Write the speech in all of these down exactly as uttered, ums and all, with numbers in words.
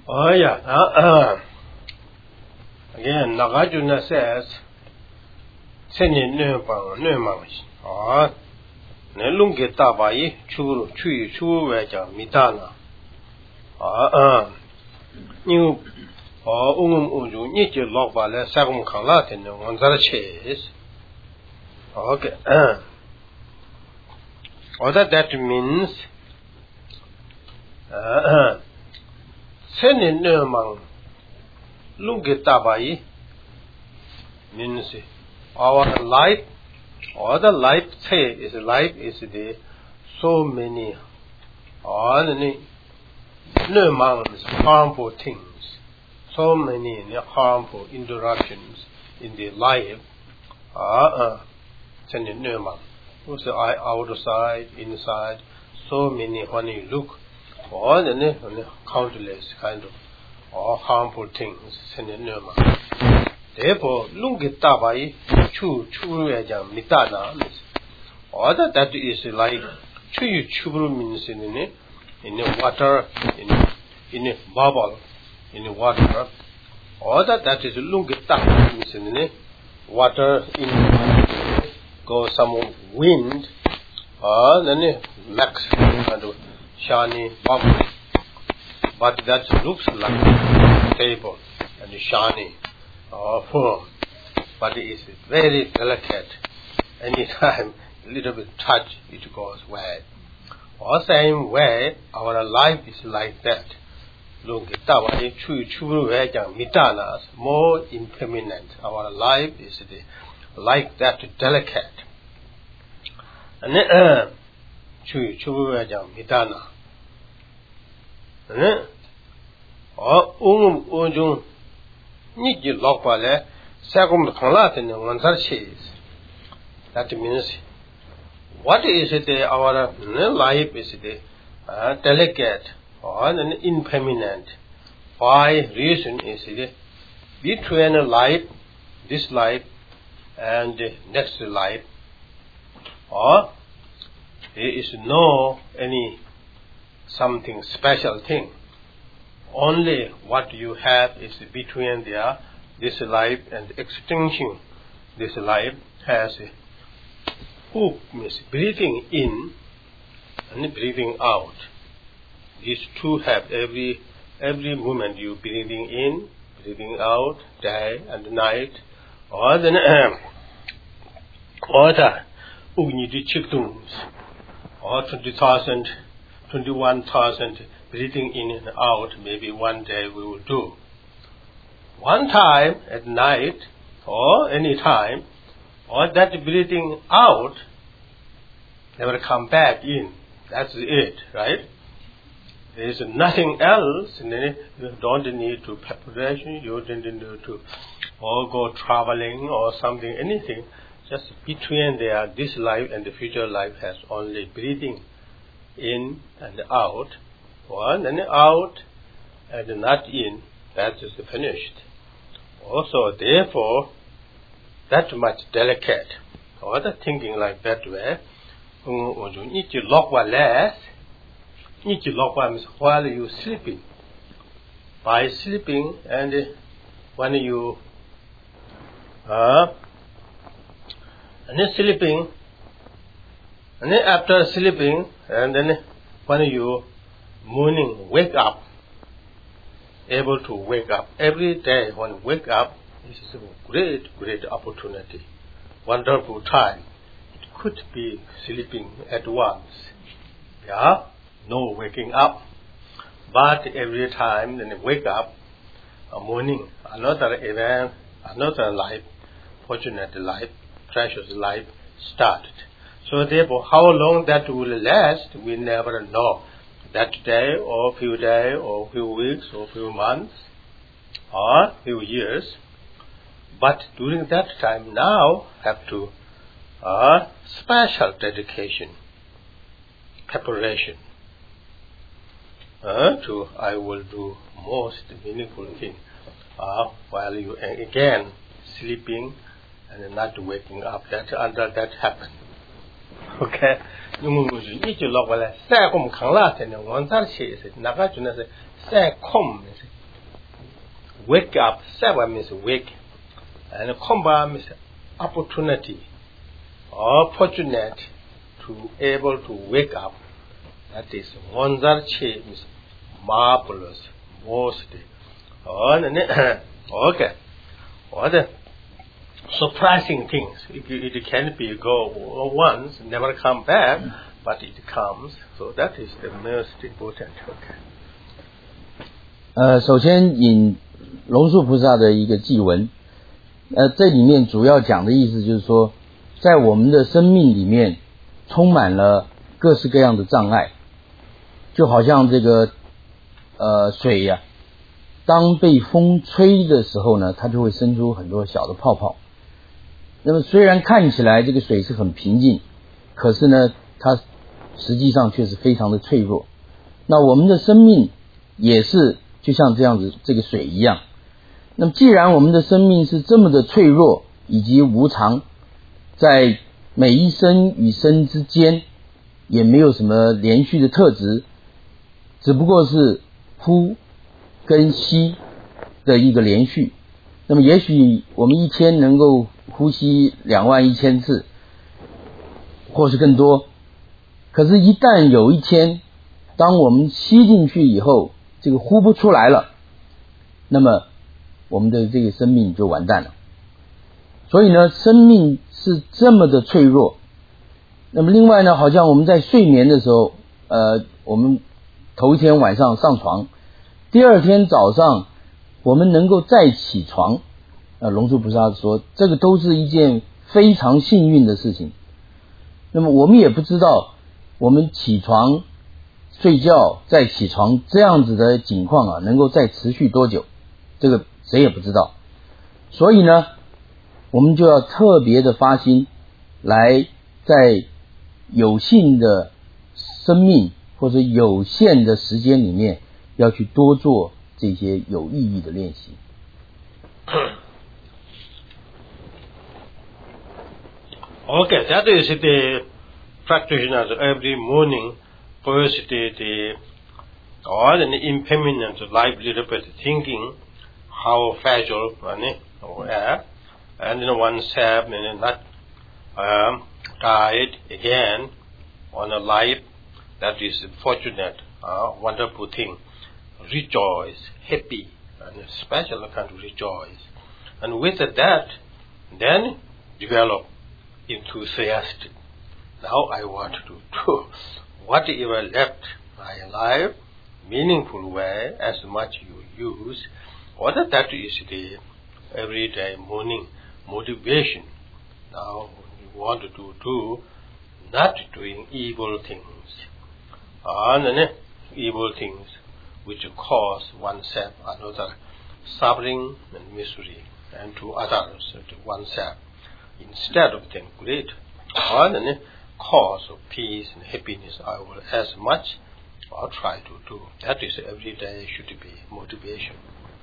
Oh yeah. Uh, again, Nagarjuna says, "Senyin ne pang ne mang." Ah, ne lunge tabai churu chui chu veja mitana. Ah ah. You oh ungum unju ni je lok ba le sagum khang la tin ngon zar ches. Okay. Uh. What that means? Uh. Senyin ne mang lunge tabai means our life or the life say is life is the so many or the no amount harmful things, so many harmful interruptions in the life are sending no amount. Also outside, inside, so many when you look or the countless kind of or harmful things sending no amount. Therefore, lungi tabai chu chu yajam mitana means or that is like chu chu means in the in the water in in a bubble in the water or that that is lungi tabai means in the water in go some wind or then max kind of shiny bubble, but that looks like stable and shiny or firm, but it is very delicate. Anytime a little bit touch, it goes wet. Or same way, our life is like that. More impermanent. Our life is the, like that, delicate. And then, chui chui jam mitana. And or um unjung. Niji lokpale sagum khangla tin ngansar chis. That means what is it our life is the uh, delicate or an impermanent. Why reason is it between life, this life and the next life, or there is no any something special thing. Only what you have is between their this life and extinction. This life has a hook means breathing in and breathing out. These two have every every moment you breathing in, breathing out, day and night, or the um, or the ugni di chikdums, or twenty thousand, twenty one thousand. Breathing in and out, maybe one day we will do. One time at night, or any time, or that breathing out never come back in. That's it, right? There is nothing else, and then you don't need to preparation, you don't need to or go traveling or something, anything. Just between there, this life and the future life has only breathing in and out. One and out and not in, that is finished. Also, therefore, that much delicate. Or the thinking like that way, you need to lock one less, need to lock one while you sleeping. By sleeping and when you uh, and then sleeping, and then after sleeping, and then when you morning wake up, able to wake up every day. When wake up, this is a great great opportunity, wonderful time. It could be sleeping at once, yeah, no waking up, but every time then wake up, a morning, another event, another life, fortunate life, precious life started. So therefore, how long that will last, we never know. That day, or few days, or few weeks, or few months, or few years. But during that time, now have to uh, special dedication, preparation. Uh, to I will do most meaningful thing uh, while you again sleeping and not waking up. That under that happen. Okay. You need to look well. Say come khang la ten one tar chi is naga juna say say come wake up. Seva means wake, and komba means opportunity, opportunity to able to wake up. That is wonder che means marvelous, most. Okay, what surprising things. It, it can be go once, never come back, but it comes. So that is the most important. Okay. 呃，首先引龙树菩萨的一个偈文，呃，这里面主要讲的意思就是说，在我们的生命里面充满了各式各样的障碍，就好像这个呃水呀、啊，当被风吹的时候呢，它就会生出很多小的泡泡。那么虽然看起来这个水是很平静，可是呢，它实际上却是非常的脆弱。那我们的生命也是就像这样子，这个水一样。那么既然我们的生命是这么的脆弱以及无常，在每一生与生之间也没有什么连续的特质，只不过是呼跟吸的一个连续。那么也许我们一天能够呼吸两万一千次，或是更多，可是一旦有一天当我们吸进去以后，这个呼不出来了，那么我们的这个生命就完蛋了。所以呢，生命是这么的脆弱。那么另外呢，好像我们在睡眠的时候，呃，我们头一天晚上上床，第二天早上我们能够再起床，呃，龙树菩萨说，这个都是一件非常幸运的事情。那么我们也不知道，我们起床、睡觉、再起床这样子的情况啊，能够再持续多久，这个谁也不知道。所以呢，我们就要特别的发心，来在有限的生命或者有限的时间里面，要去多做这些有意义的练习。 Okay, that is the practitioners every morning. First, the, the all the impermanent life, little bit thinking how fragile and air, and then one step and not um, died again on a life that is fortunate, uh, wonderful thing. Rejoice, happy, and special kind of rejoice. And with that, then develop enthusiastic. Now I want to do whatever left my life, meaningful way, as much you use. What that is the everyday morning motivation. Now you want to do, not doing evil things. And uh, evil things which cause oneself another suffering and misery, and to others, to oneself. Instead of them great and uh, cause of peace and happiness, I will as much or try to do. That is every day should be motivation.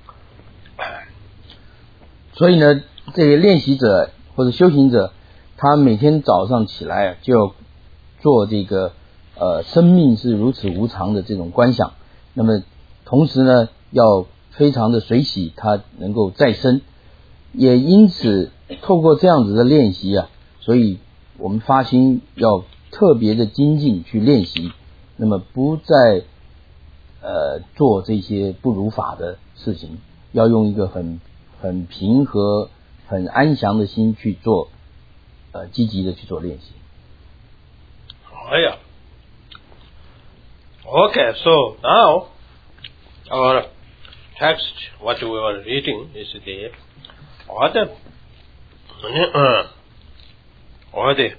所以呢，这个练习者或者修行者，他每天早上起来就做这个呃生命是如此无常的这种观想。那么同时呢，要非常的随喜，他能够再生。也因此透过这样子的练习啊，所以我们发心要特别的精进去练习，那么不再呃做这些不如法的事情，要用一个很很平和很安详的心去做，呃积极的去做练习。 Oh yeah. Okay, so now our text, what we were reading, is the order, uh, order.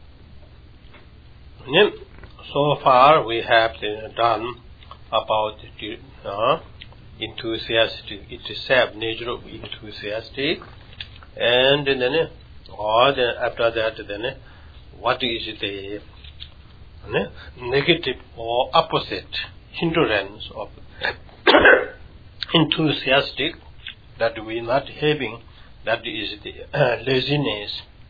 So far we have done about the uh, enthusiastic, itself, nature of enthusiastic, and then or then after that, then what is the uh, negative or opposite hindrance of enthusiastic that we not having, that is the uh, laziness.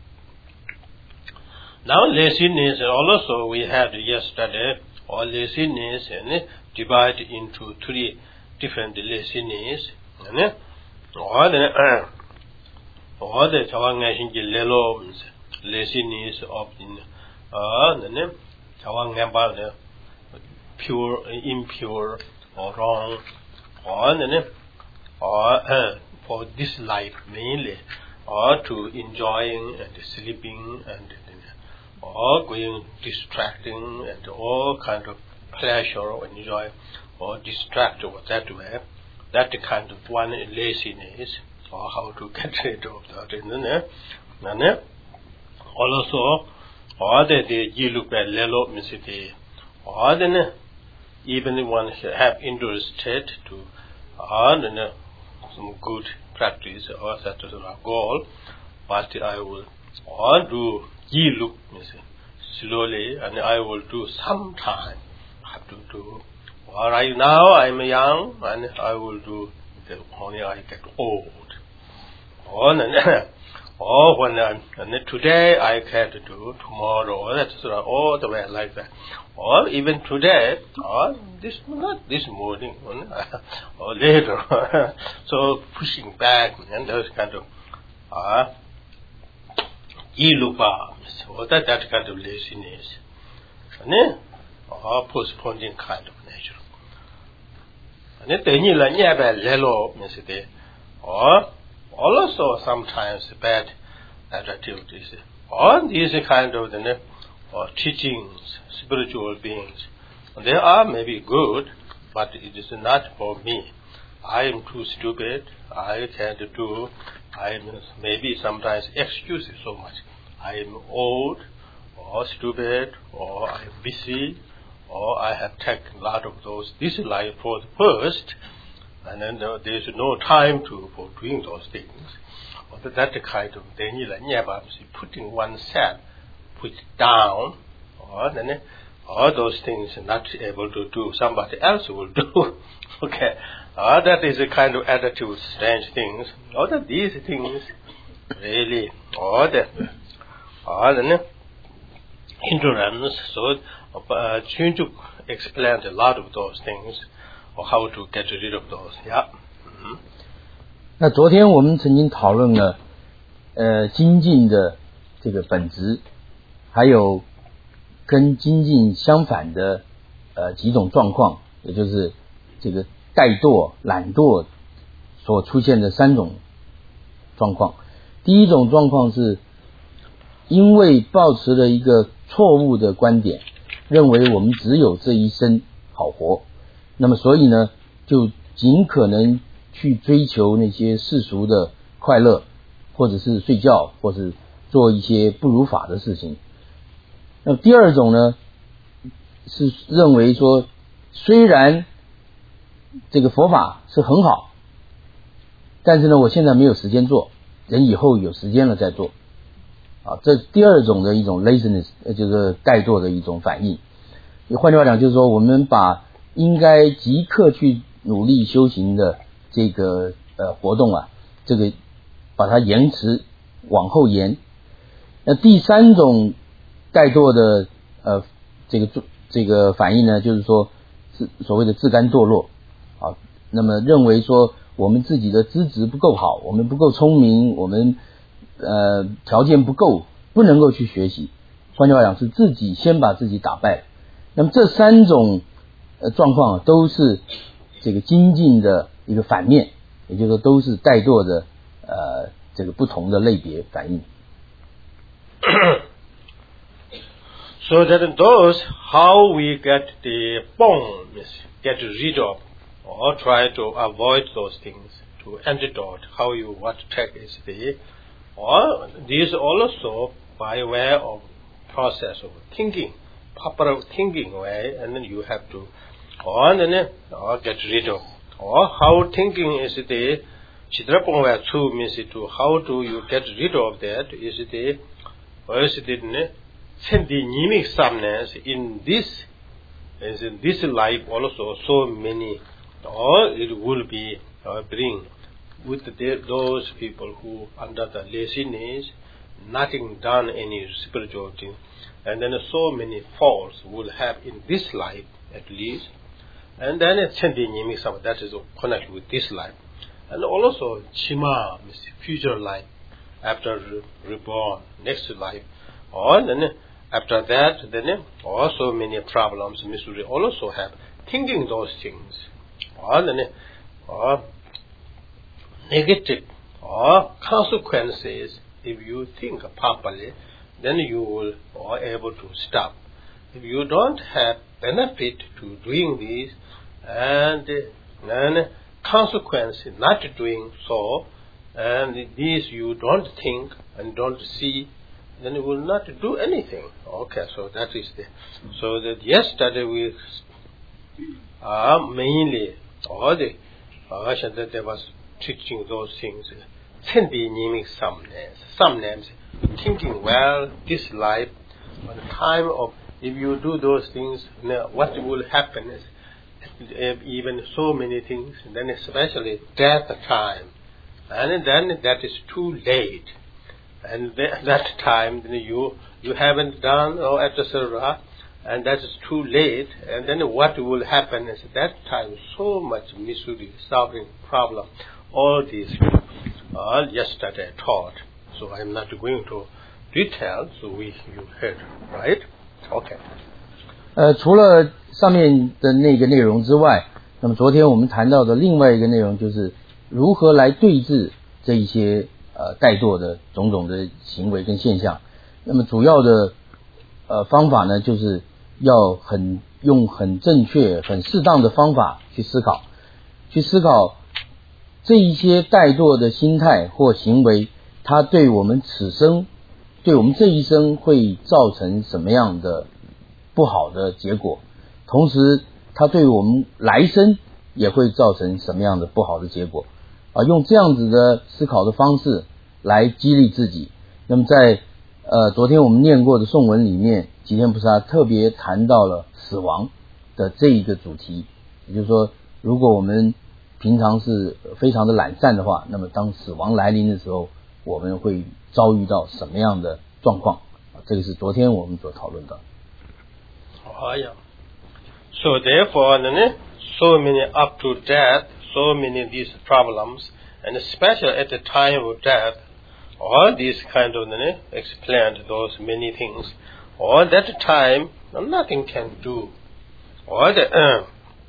Now laziness also we had yesterday, or laziness and uh, divided into three different laziness. And, or the or the Chawang Lelo laziness of in uh the name Chawang about the pure impure or wrong or the name or uh, for this life mainly or to enjoying and sleeping and or going distracting and all kind of pleasure or enjoy or distract or that way, that kind of one laziness or how to get rid of that. And also, or the you look at lelo means the or then even one have interested to earn some good practice or such as a goal, but I will or do ye look slowly and I will do sometime. I have to do. Or right now I'm young and I will do only I get old. Or, or when I'm, and today I can do tomorrow. That's all the way like that. Or even today, or this not this morning, or later. So pushing back and those kind of uh, iluba, or that, that kind of laziness, or postponing kind of nature. And then you learn about lelo, or also sometimes bad attitudes, or these kind of the or teachings, spiritual beings. They are maybe good, but it is not for me. I am too stupid. I can't do. I am maybe sometimes excuses so much. I am old, or stupid, or I am busy, or I have taken a lot of those. This is like for the first, and then uh, there is no time to for doing those things. Or that, that kind of then you like putting oneself put down, or then all those things not able to do, somebody else will do. Okay, uh, that is a kind of attitude, strange things. All that these things really, all the, all the ignorance. So, uh, trying to explain a lot of those things, or how to get rid of those. Yeah. Mm-hmm. 那昨天我们曾经讨论了，呃，精进的这个本质，还有跟精进相反的呃几种状况，也就是这个怠惰、懒惰所出现的三种状况。第一种状况是因为抱持了一个错误的观点，认为我们只有这一生好活，那么所以呢，就尽可能去追求那些世俗的快乐，或者是睡觉，或是做一些不如法的事情。那么第二种呢，是认为说，虽然这个佛法是很好，但是呢，我现在没有时间做，人以后有时间了再做。啊，这第二种的一种 laziness， 就是怠惰的一种反应。换句话讲，就是说，我们把应该即刻去努力修行的这个呃活动啊，这个把它延迟往后延。那第三种怠惰的呃这个这个反应呢，就是说是所谓的自甘堕落啊。那么认为说我们自己的资质不够好，我们不够聪明，我们呃条件不够，不能够去学习。换句话讲，是自己先把自己打败。那么这三种呃状况都是这个精进的一个反面，也就是说都是怠惰的呃这个不同的类别反应。 So that those how we get the bone, get rid of, or try to avoid those things, to antidote, how you what check is the, or these also by way of process of thinking, proper thinking way, and then you have to, or then or get rid of, or how thinking is the chidrapongwa two means to how do you get rid of that is the, or is the send the nimic someness in this, is in this life also so many, or it will be uh, bring with the, those people who under the laziness, nothing done any spiritual thing, and then so many faults will have in this life at least, and then it's send the nimic someness that is connected with this life. and also Chima, future life, after reborn, next life, or then after that, then also many problems, misery also have thinking those things, or then or negative or consequences. If you think properly, then you will are able to stop. If you don't have benefit to doing this, and then consequence not doing so, and this you don't think and don't see, then you will not do anything. Okay, so that is the so that yesterday we are uh, mainly all the uh, that there was teaching those things. Some names, some names, thinking well, this life, on the time of if you do those things, you know, what will happen is even so many things, and then especially death time, and then that is too late, and th- that time then you you haven't done or et cetera, and that is too late, and then what will happen is that time so much misery, suffering, problem, all these. Uh, yesterday taught, so I'm not going to detail. So we you heard, right? Okay. 呃，除了上面的那个内容之外，那么昨天我们谈到的另外一个内容就是如何来对治这一些呃怠惰的种种的行为跟现象。那么主要的呃方法呢，就是要很用很正确、很适当的方法去思考，去思考。这一些怠惰的心态或行为，它对我们此生，对我们这一生会造成什么样的不好的结果？同时，它对我们来生也会造成什么样的不好的结果？啊，用这样子的思考的方式来激励自己。那么在呃昨天我们念过的颂文里面，吉天菩萨特别谈到了死亡的这一个主题，也就是说，如果我们平常是非常的懒散的话，那么当死亡来临的时候，我们会遭遇到什么样的状况？这个是昨天我们所讨论的。 Oh yeah. So therefore, so many up to death, so many of these problems, and especially at the time of death, all these kind of explained those many things. All that time, nothing can do. All the uh,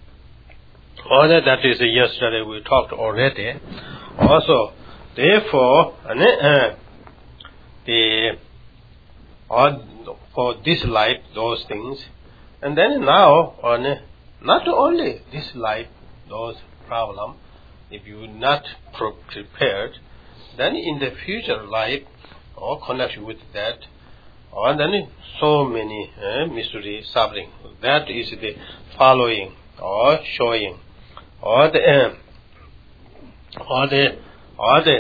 All that, that is yesterday we talked already. Also, therefore, uh, the or for this life, those things, and then now, on not only this life, those problem, if you not prepared, then in the future life, or connection with that, or then so many uh, misery, suffering. That is the following or showing. Or the um, or the or the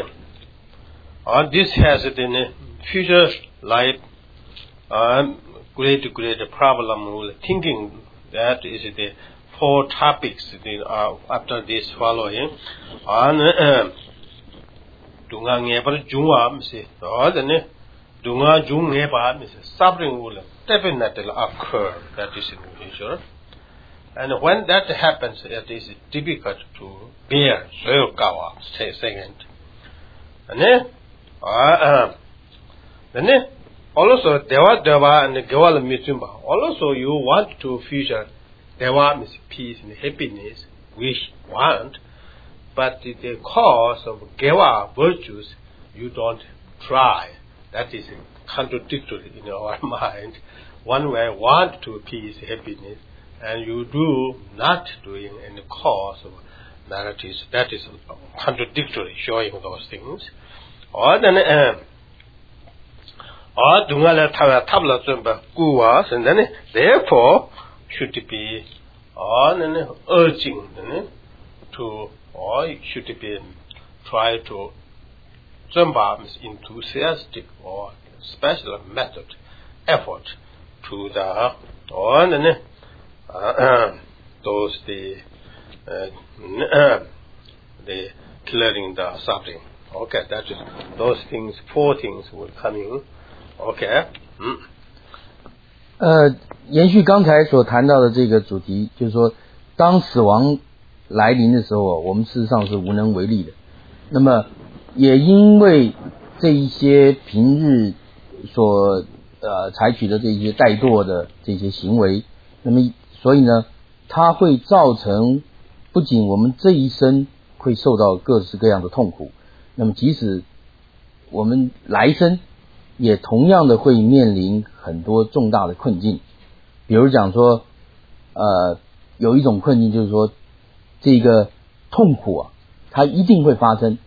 or this has the future life um, great great problem thinking. That is the four topics the, uh, after this following on dunga ngepa jungwa mse or the dunga jung ngepa mse suffering will definitely occur. That is in the future. And when that happens, it is difficult to bear. So, Gawa, say second. And then, uh, then also Deva Deva and Gewala Mitzumba. Also, you want to future Deva means peace and happiness, which want, but the cause of Gewa virtues, you don't try. That is contradictory in our mind. One way want to peace, happiness, and you do not doing any cause of narratives. That is contradictory, showing those things. Or then, um, or dungala tabla zumba guwas, and then therefore should be on urging to, or should be try to zumba enthusiastic or special method effort to the or then uh, those the uh, the clearing the suffering. Okay, that is those things. Four things will coming. Okay. 嗯。 呃，延续刚才所谈到的这个主题，就是说，当死亡来临的时候，我们事实上是无能为力的。 那么也因为这一些平日所呃采取的这些怠惰的这些行为，那么所以呢，它会造成不仅我们这一生会受到各式各样的痛苦，那么即使我们来生也同样的会面临很多重大的困境。比如讲说呃有一种困境就是说，这个痛苦啊它一定会发生，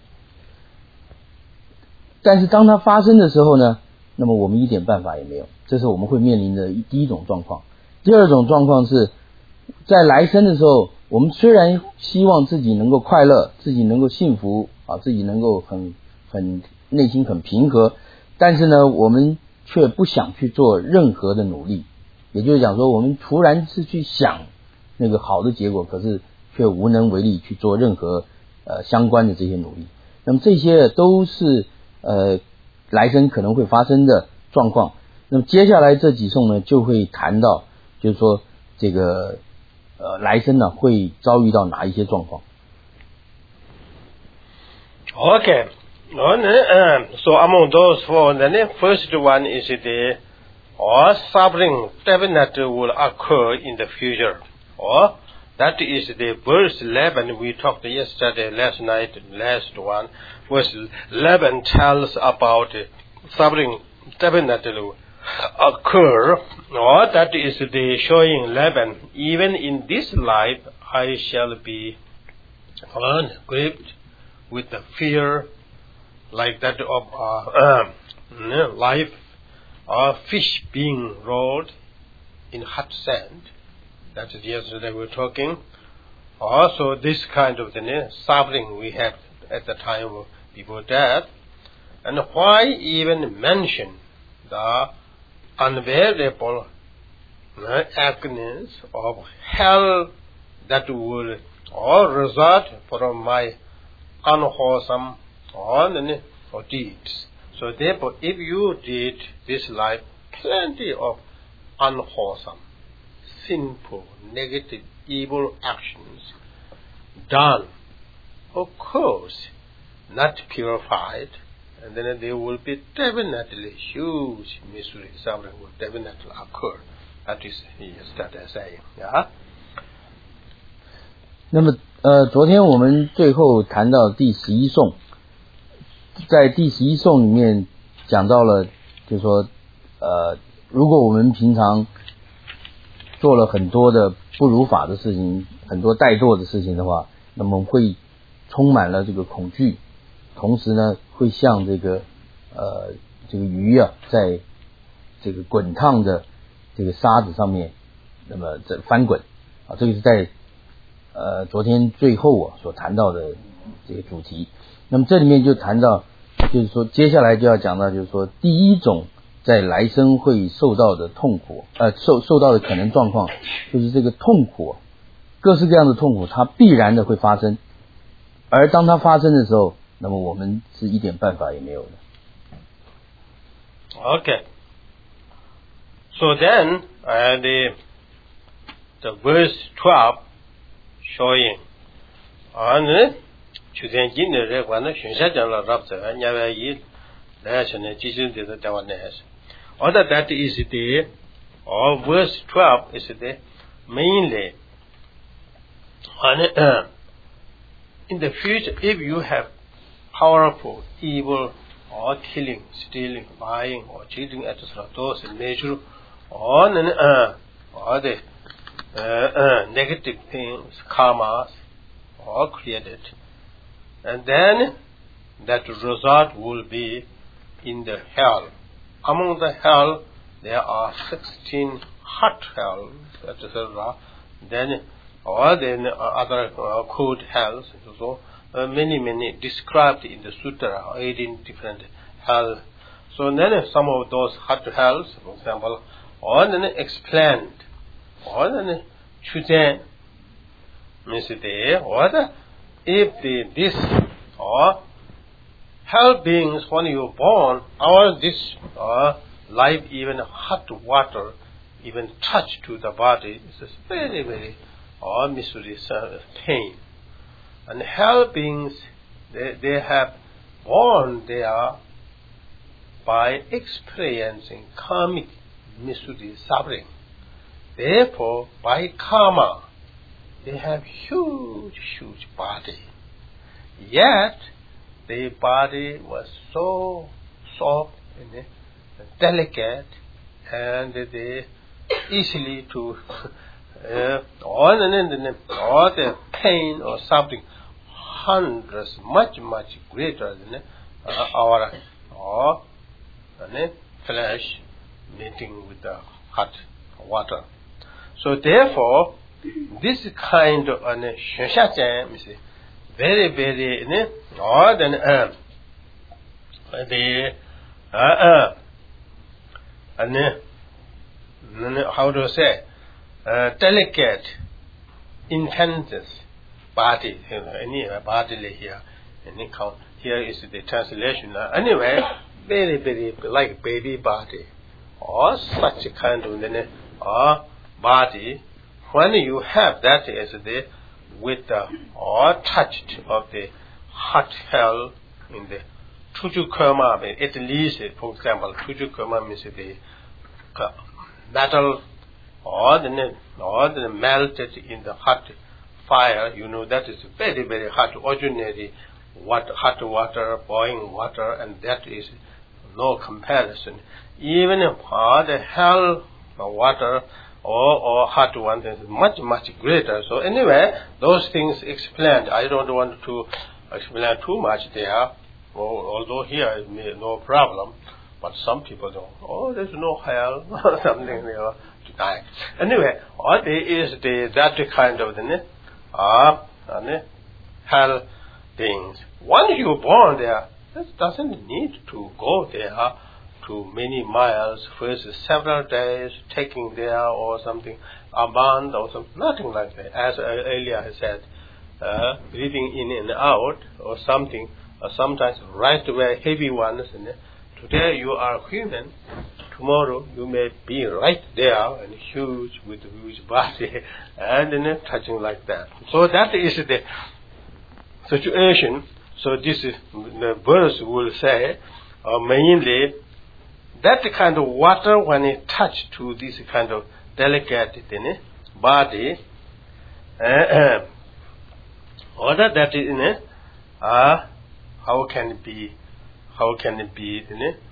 但是当它发生的时候呢，那么我们一点办法也没有，这是我们会面临的第一种状况。第二种状况是在来生的时候，我们虽然希望自己能够快乐，自己能够幸福啊，自己能够很很内心很平和，但是呢我们却不想去做任何的努力，也就是讲说我们突然是去想那个好的结果，可是却无能为力去做任何呃相关的这些努力。那么这些都是呃来生可能会发生的状况。那么接下来这几颂呢就会谈到，就是说这个呃来生呢会遭遇到哪一些状况。 Okay. So among those four, the first one is the or suffering definitely will occur in the future, or that is the verse eleven we talked yesterday, last night, last one. Verse eleven tells about suffering definitely will occur, or that is the showing eleven. Even in this life, I shall be gripped with the fear like that of uh, uh, life, or fish being rolled in hot sand. That is yesterday we were talking. Also this kind of the uh, suffering we had at the time before death. And why even mention the unbearable uh, agonies of hell that will all result from my unwholesome or, or deeds. So therefore, if you did this life plenty of unwholesome, sinful, negative, evil actions done, of course, not purified, and then there will be definitely huge misery, suffering will definitely occur. That is he started saying. Yeah. 那么呃，昨天我们最后谈到第十一颂，在第十一颂里面讲到了，就是说呃，如果我们平常做了很多的不如法的事情，很多怠惰的事情的话，那么会充满了这个恐惧，同时呢会像这个呃这个鱼啊，在这个滚烫的这个沙子上面，那么这翻滚啊，这个是在呃昨天最后啊所谈到的这个主题。那么这里面就谈到，就是说接下来就要讲到，就是说第一种在来生会受到的痛苦，呃受受到的可能状况，就是这个痛苦，各式各样的痛苦它必然的会发生，而当它发生的时候，那么我们是一点办法也没有的。 Okay. So then uh, the the verse twelve showing on 去年今年的话呢，选下讲了รับ者廿万一，来现在继续的台湾呢是。Other that is the or verse twelve is the mainly on uh, in the future if you have powerful evil or killing, stealing, lying, or cheating, et cetera. Those nature or uh, or the uh, uh, negative things, karmas, are created, and then that result will be in the hell. Among the hell, there are sixteen hot hells, et cetera. Then, or then uh, other uh, cold hells, so uh, many many described in the sutra, eighteen different hells. So then some of those hot hells, for example, or then explained, or then chuzen means there, or the, if the this or hell beings when you born, our this uh, life even hot water even touch to the body is very very or misery uh, pain. And hell beings they, they have born there by experiencing karmic misery suffering. Therefore, by karma, they have huge, huge body. Yet, their body was so soft and delicate, and they easily to uh, all, the, all the pain or suffering hundreds, much, much greater than uh, our or, uh, flesh meeting with the hot water. So therefore, this kind of uh, is very, very more than uh, the uh, uh, and uh, how to say uh, delicate, intense body. You know, any uh, bodily here, any count here is the translation. Uh, anyway, very, very like baby body, or such a kind of uh, body. When you have that as the with the or touched of the hot hell in the tujukurma, at least, for example, tujukurma means the metal or the or the melted in the hot fire. You know that is very, very hot, ordinary water, hot water, boiling water, and that is no comparison. Even uh, the hell water or, or hot one is much, much greater. So anyway, those things explained. I don't want to explain too much there, although here is no problem. But some people don't. Oh, there's no hell, something they are to die. Anyway, all there is the that kind of the uh, uh, hell things. Once you're born there, that doesn't need to go there to many miles, first several days taking there or something, a month or something, nothing like that. As earlier I said, uh, breathing in and out or something, or sometimes right away heavy ones. And today you are human, tomorrow you may be right there and huge with huge body and then touching like that. So that is the situation. So this is the verse will say uh, mainly that kind of water when it touched to this kind of delicate body, uh, or that that is in it, uh, how can it be? How can it be?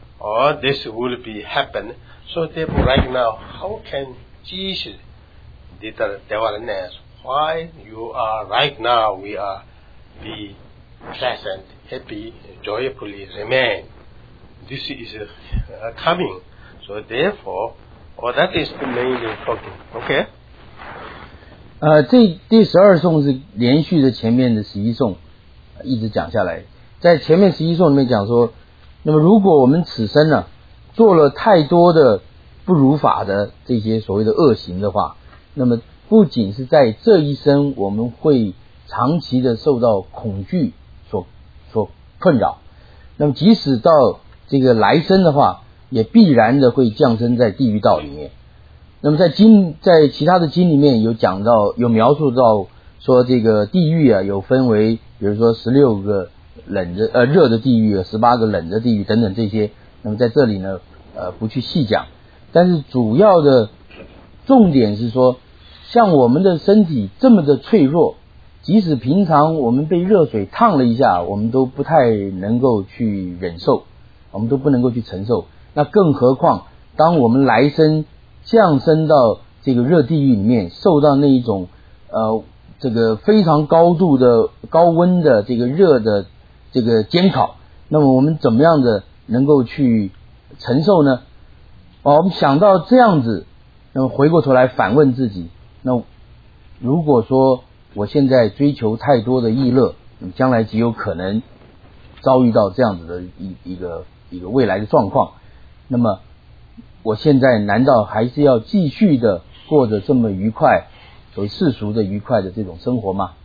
Or this will be happen. So therefore, right now, how can Jesus did the awareness? Why you are right now? We are be pleasant, happy, joyfully remain. This is uh, coming. So therefore, or that is the main talking. Okay. 呃，这第十二颂是连续的前面的十一颂一直讲下来，在前面十一颂里面讲说，那么如果我们此生呢、啊、做了太多的不如法的这些所谓的恶行的话，那么不仅是在这一生我们会长期的受到恐惧所所困扰，那么即使到这个来生的话，也必然的会降生在地狱道里面。那么在经在其他的经里面有讲到，有描述到说这个地狱啊有分为，比如说十六个冷的呃热的地狱，十八个冷的地狱等等这些。那么在这里呢呃不去细讲，但是主要的重点是说，像我们的身体这么的脆弱，即使平常我们被热水烫了一下，我们都不太能够去忍受，我们都不能够去承受，那更何况当我们来生降生到这个热地狱里面，受到那一种呃这个非常高度的高温的这个热的这个煎烤，那么我们怎么样的能够去承受呢？哦，我们想到这样子，那么回过头来反问自己，那如果说我现在追求太多的意乐，将来极有可能遭遇到这样子的一一个一个未来的状况，那么我现在难道还是要继续的过着这么愉快，所谓世俗的愉快的这种生活吗？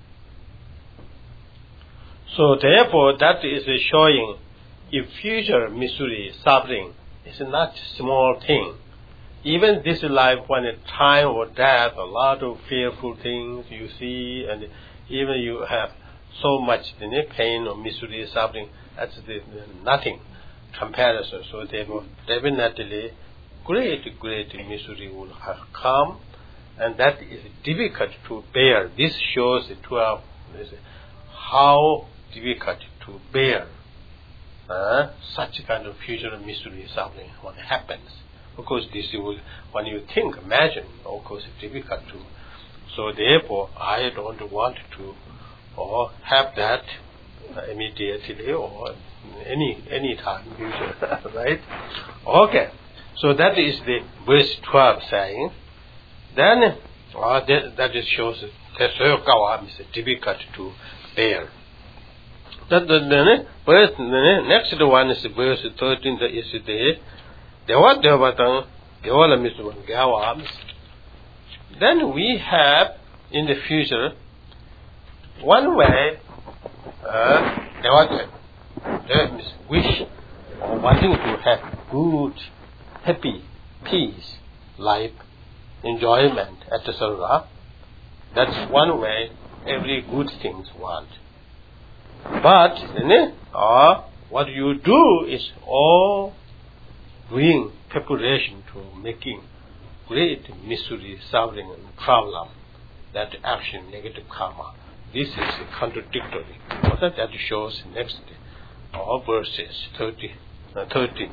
So therefore, that is showing if future misery, suffering is not small thing. Even this life, when it's time or death, a lot of fearful things you see, and even you have so much the pain or misery, suffering, that's the, nothing comparison. So therefore, definitely great, great misery will come, and that is difficult to bear. This shows to us how difficult to bear uh, such kind of future misery, suffering, what happens. Of course, this will, when you think, imagine, of course, it's difficult to. So therefore, I don't want to or have that immediately or any any time future, right? Okay. So that is the verse twelve saying. Then uh, that, that is shows that is difficult to bear. That the, the verse the next one is verse thirteen. That is the Dewa Devatang Devala Miswan Gawams. Then we have in the future one way uh Dewa that means wish or wanting to have good, happy, peace, life, enjoyment, et cetera. That's one way every good things want. But uh, what you do is all doing preparation to making great misery, suffering, and problem. That action, negative karma. This is contradictory. What that shows next uh, verses thirty, uh, thirty.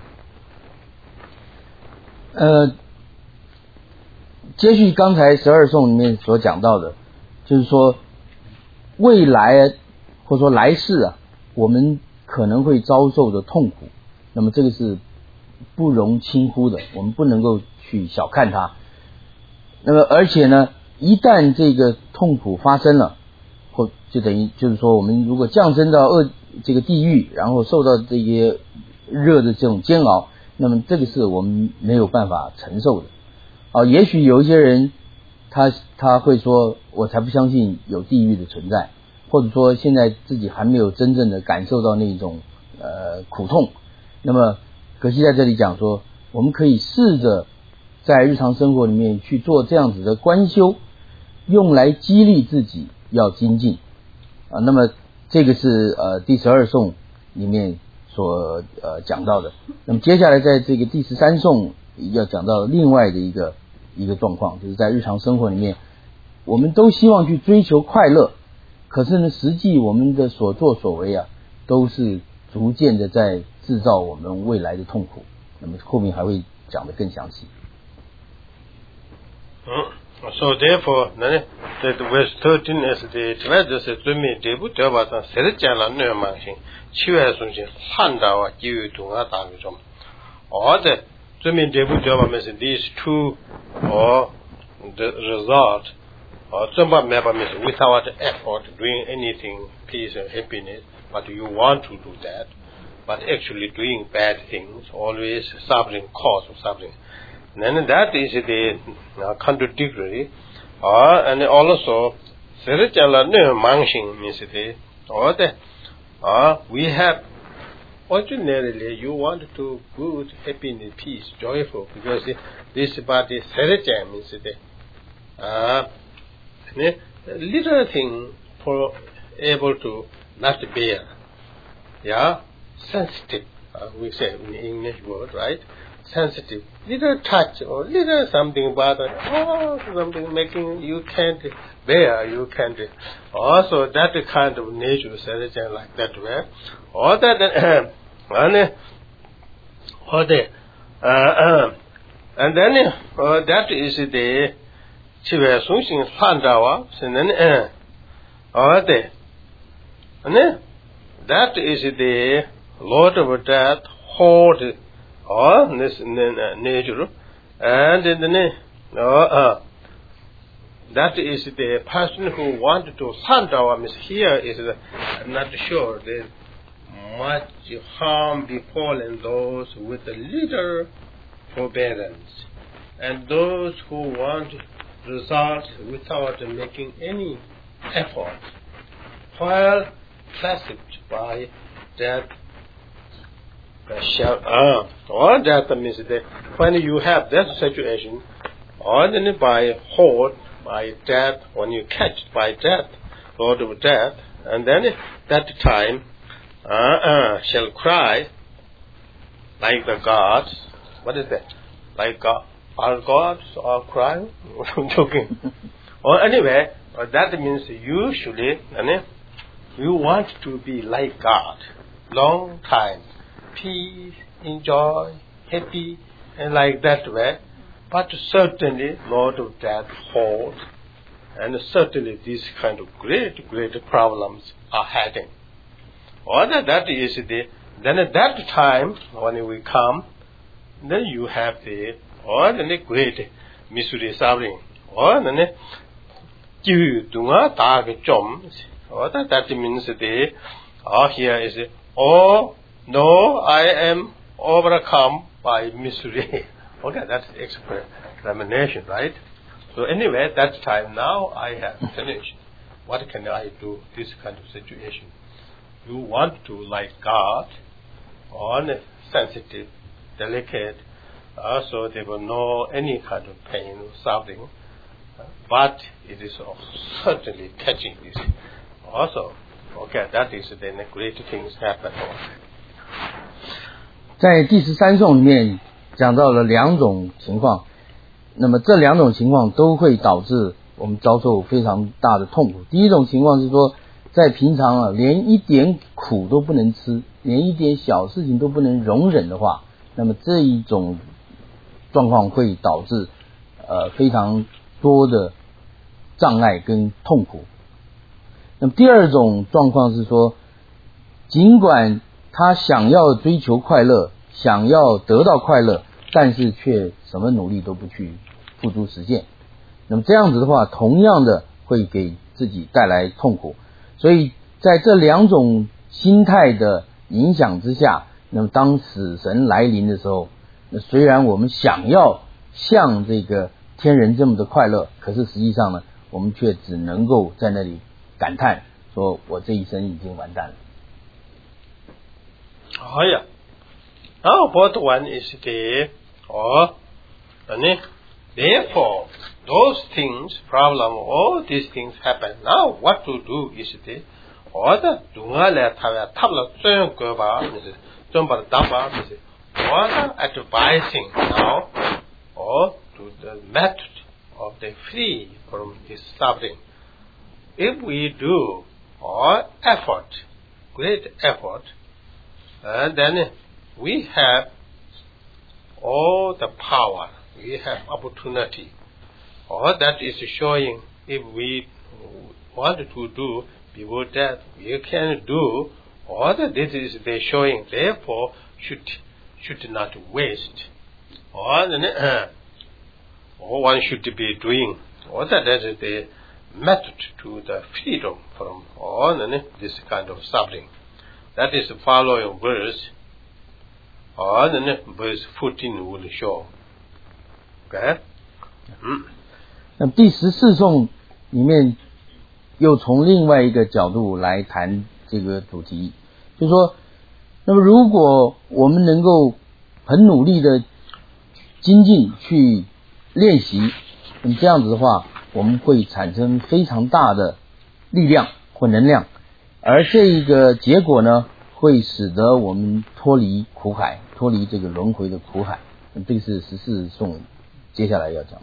呃，接续刚才十二颂里面所讲到的，就是说未来或者说来世啊，我们可能会遭受的痛苦，那么这个是不容轻忽的，我们不能够去小看它。那么而且呢，一旦这个痛苦发生了，或就等于就是说，我们如果降生到恶这个地狱，然后受到这些热的这种煎熬，那么这个是我们没有办法承受的。啊，也许有一些人他他会说，我才不相信有地狱的存在，或者说现在自己还没有真正的感受到那种呃苦痛。那么可惜在这里讲说，我们可以试着在日常生活里面去做这样子的观修，用来激励自己要精进啊。那么这个是呃第十二颂里面所呃讲到的。那么接下来在这个第十三颂要讲到另外的一个一个状况，就是在日常生活里面，我们都希望去追求快乐，可是呢，实际我们的所作所为啊，都是逐渐的在制造我们未来的痛苦。那么后面还会讲得更详细。 嗯。So therefore, that verse thirteen is the twelfth is to me debut Devata Serjala no mansion, Chiva Sunsin, Handawa, Giu Tunga Davidom. Or the to me debut Deva means these two or the result or Zumba Meba means without effort doing anything, peace and happiness, but you want to do that, but actually doing bad things, always suffering, cause of suffering. And that is the uh, contradictory, uh, and also Serjala no mansion means the or the uh, we have ordinarily you want to good, happiness, peace, joyful, because this body Serja means the uh, little thing for able to not bear, yeah, sensitive. Uh, we say in English word, right? Sensitive, little touch or little something bother, oh, something making you can't bear, you can't. Also, that kind of nature, Serja like that way, or that, uh, and, or the, uh, uh, and then uh, that is the Chiva Sunsin Handawa, and then, uh, or the, and that is the Lord of Death, hold. Or this nature, and then uh, uh, that is the person who wanted to hunt our miss here is uh, not sure there's much harm befallen those with a little forbearance, and those who want results without making any effort, while clasped by that. Shall, uh, or that means that when you have that situation, or then by hold, by death, when you catch by death, Lord of death, and then that time uh, uh, shall cry like the gods. What is that? Like God, our gods are crying? I'm joking. Or anyway, uh, that means usually uh, you want to be like God. Long time. Peace, enjoy, happy, and like that way. But certainly Lord of Death holds. And certainly these kind of great, great problems are heading. Or that, that is the, then at that time, when we come, then you have the, or the great misery suffering. Or then, you do not target jumps. Or that, that means the, or here is, oh, no, I am overcome by misery. Okay, that's explanation, right? So anyway, that time now I have finished. What can I do? This kind of situation. You want to like God, on sensitive, delicate, uh, so they will know any kind of pain or suffering. Uh, but it is certainly catching this. Also, okay, that is then great things happen. 在第十三颂里面讲到了两种情况。那么这两种情况都会导致我们遭受非常大的痛苦。第一种情况是说，在平常啊，连一点苦都不能吃，连一点小事情都不能容忍的话，那么这一种状况会导致呃非常多的障碍跟痛苦。那么第二种状况是说，尽管他想要追求快乐，想要得到快乐，但是却什么努力都不去付诸实践，那么这样子的话，同样的会给自己带来痛苦。所以在这两种心态的影响之下，那么当死神来临的时候，那虽然我们想要像这个天人这么的快乐，可是实际上呢，我们却只能够在那里感叹，说我这一生已经完蛋了。 Oh yeah. Now, both one is the, or, therefore, those things, problem, all these things happen. Now, what to do is the, or the, dunga le tava, tabla, zun goba, zumba daba, or the advising now, or to the method of the free from this suffering. If we do, or effort, great effort, and then we have all the power, we have opportunity. All that is showing if we want to do before death, we can do. All that this is the showing, therefore should should not waste. All uh, all one should be doing. All that is the method to the freedom from all this kind of suffering. That is the following verse. Or then verse fourteen will show. Okay? 嗯。那么第十四颂里面又从另外一个角度来谈这个主题，就是说，那么如果我们能够很努力的精进去练习，那么这样子的话，我们会产生非常大的力量或能量，而这一个结果呢，会使得我们脱离苦海，脱离这个轮回的苦海。那这个是十四颂接下来要讲的。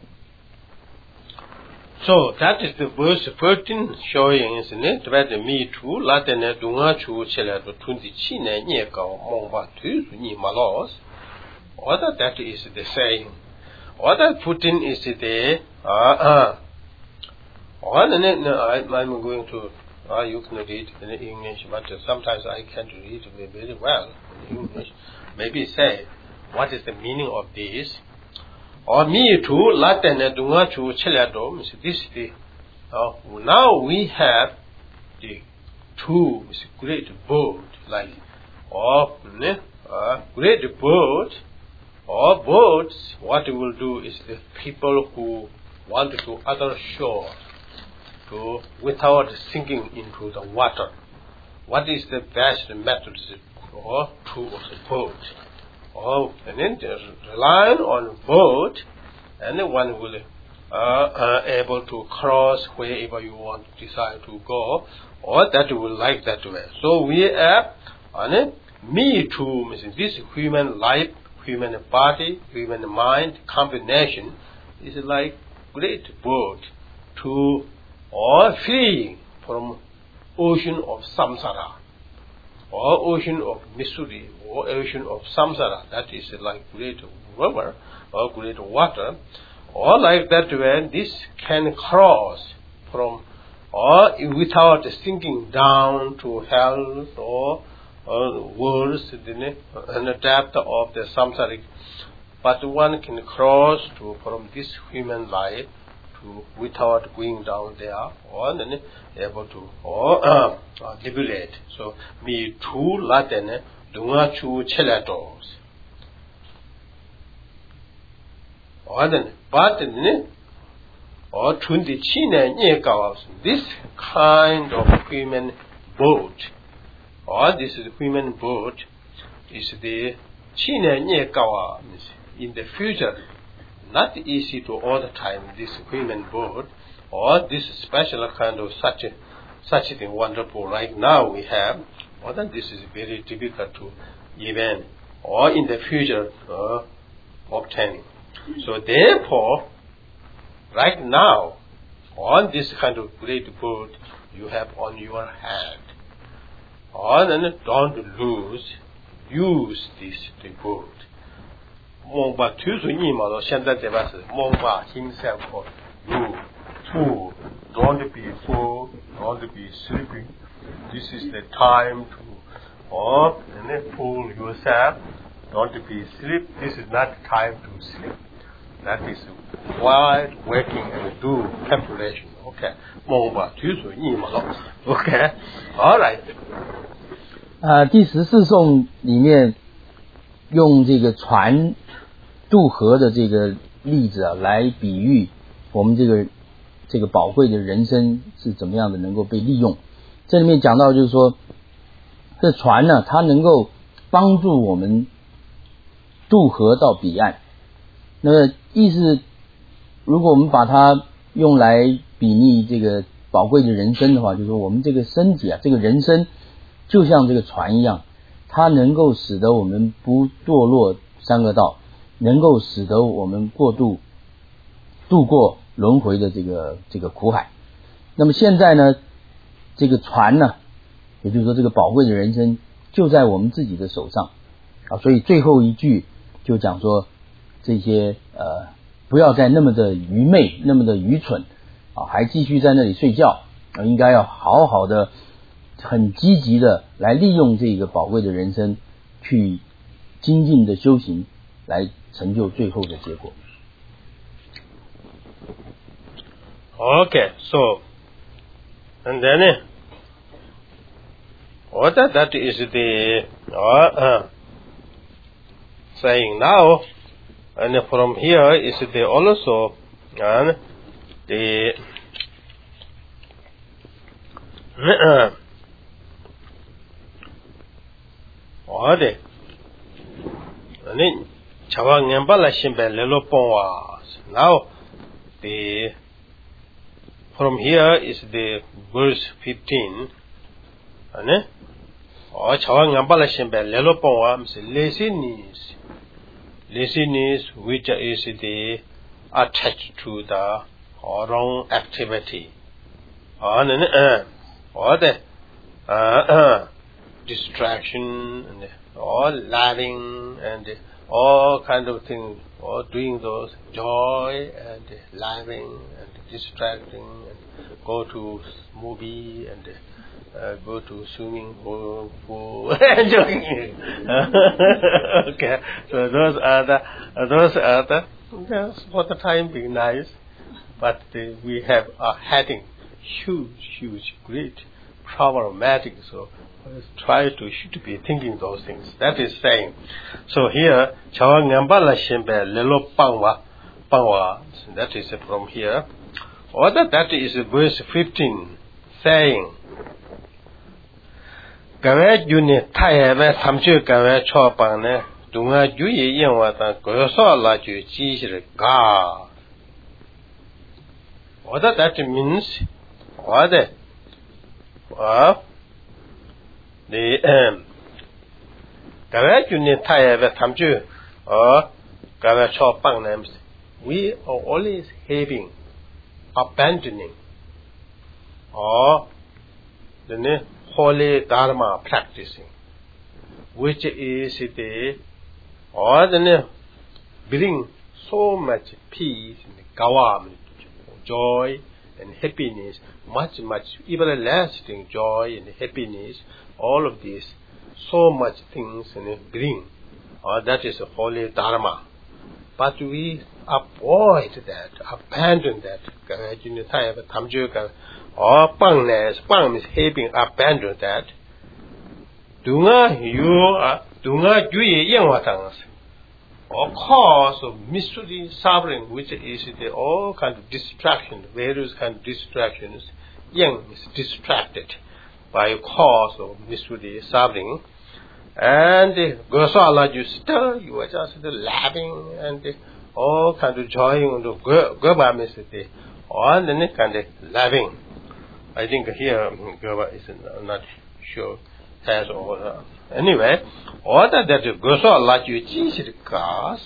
So that is the verse fourteen showing, isn't it? That me too, Latin dunga chu chela to twenty chine nye kao mongwa tu ni malos. Or that is the saying. Or that fourteen is the uh uh. Or then I'm going to uh, you can read in English, but sometimes I can't read very well in English. Maybe say what is the meaning of this? Or me too, Latin dunga chu chelato, this the uh, now we have the two great boat, like or uh, great boat or boats. What we will do is the people who want to go other shore to without sinking into the water. What is the best method? Or to the boat. Or and then rely on boat, and then one will uh, uh, able to cross wherever you want to decide to go, or that you will like that way. So we have uh, me too means this human life, human body, human mind combination is like great boat to or freeing from ocean of samsara or ocean of misery or ocean of samsara. That is like great river or great water, or like that when this can cross from or without sinking down to hell or, or worse in the depth of the samsaric, but one can cross to from this human life to without going down there, or then able to or uh, liberate. So me too Latin dunga chu chelatos. Or then but then or twenty china nyekawas. This kind of human boat, or this is human boat, is the china nyekawa in the future. Not easy to all the time this human boat or this special kind of such a, such a thing wonderful right now we have, or then this is very difficult to even or in the future uh, obtaining. So therefore, right now on this kind of great boat you have on your hand, or then don't lose, use this the boat. Mongba tuzu ni ma lo xian zai de ba shi mongba himself for you too. Don't be full, don't be sleeping. This is the time to or and fool yourself. Don't be sleep. This is not time to sleep. That is while working and do calculation. Okay. Mongba tuzu ni ma lo. Okay. All right. 啊、呃，第十四颂里面用这个船渡河的这个例子啊，来比喻我们这个这个宝贵的人生是怎么样的能够被利用。这里面讲到就是说，这船呢，它能够帮助我们渡河到彼岸。那么意思，如果我们把它用来比拟这个宝贵的人生的话，就是说我们这个身体啊，这个人生就像这个船一样，它能够使得我们不堕落三恶道，能够使得我们过渡度过轮回的这个这个苦海。那么现在呢，这个船呢，也就是说这个宝贵的人生就在我们自己的手上啊。所以最后一句就讲说，这些呃不要再那么的愚昧，那么的愚蠢啊，还继续在那里睡觉啊，应该要好好的很积极的来利用这个宝贵的人生，去精进的修行，来成就最后的结果。 Okay, so and then what that, that is the uh, uh, saying now, and from here is the also and the uh, or the and then chawa ngambala shimbe lelo pongwa. Now the from here is the verse fifteen, and or chawa ngambala shimbe lelo pongwa means laziness, laziness which is the attached to the wrong activity, and uh, or the uh, uh, distraction and or laughing and all kind of things, or doing those joy and laughing and distracting, and go to movie and uh, go to swimming pool, pool enjoying. Okay, so those are the uh, those are the yes, for the time being nice, but uh, we have a heading huge, huge, great, problematic. So try to should be thinking those things. That is saying. So here, chawa ngambala shembe lelo pangwa pangwa. That is from here. Or that that is verse fifteen, saying. Gawe juni taye be samchu gawe chopang ne dunga juye yenwa ta goyoso la ju ji shir ga. what that means, what the, well, the, um, Gavajuni Taya Tamju, or Gavachop Bang names, we are always having, abandoning, or the holy Dharma practicing, which is the, or the bring so much peace and kawam, joy and happiness, much, much, even lasting joy and happiness, all of these, so much things and bring, or that is a holy Dharma. But we avoid that, abandon that. Or bangness, bang is having abandoned that. Dunga you are dunga juye yangwatangs. Or cause of mystery suffering, which is the all kind of distraction, various kind of distractions. Yang is distracted by a cause of mystery suffering. And the Gosala you stir, you are just laughing and the, all kind of joy and the Goba is the or then kind of laughing. I think here Goba is not sure has all uh, anyway, or that the Gosala you teach the cause,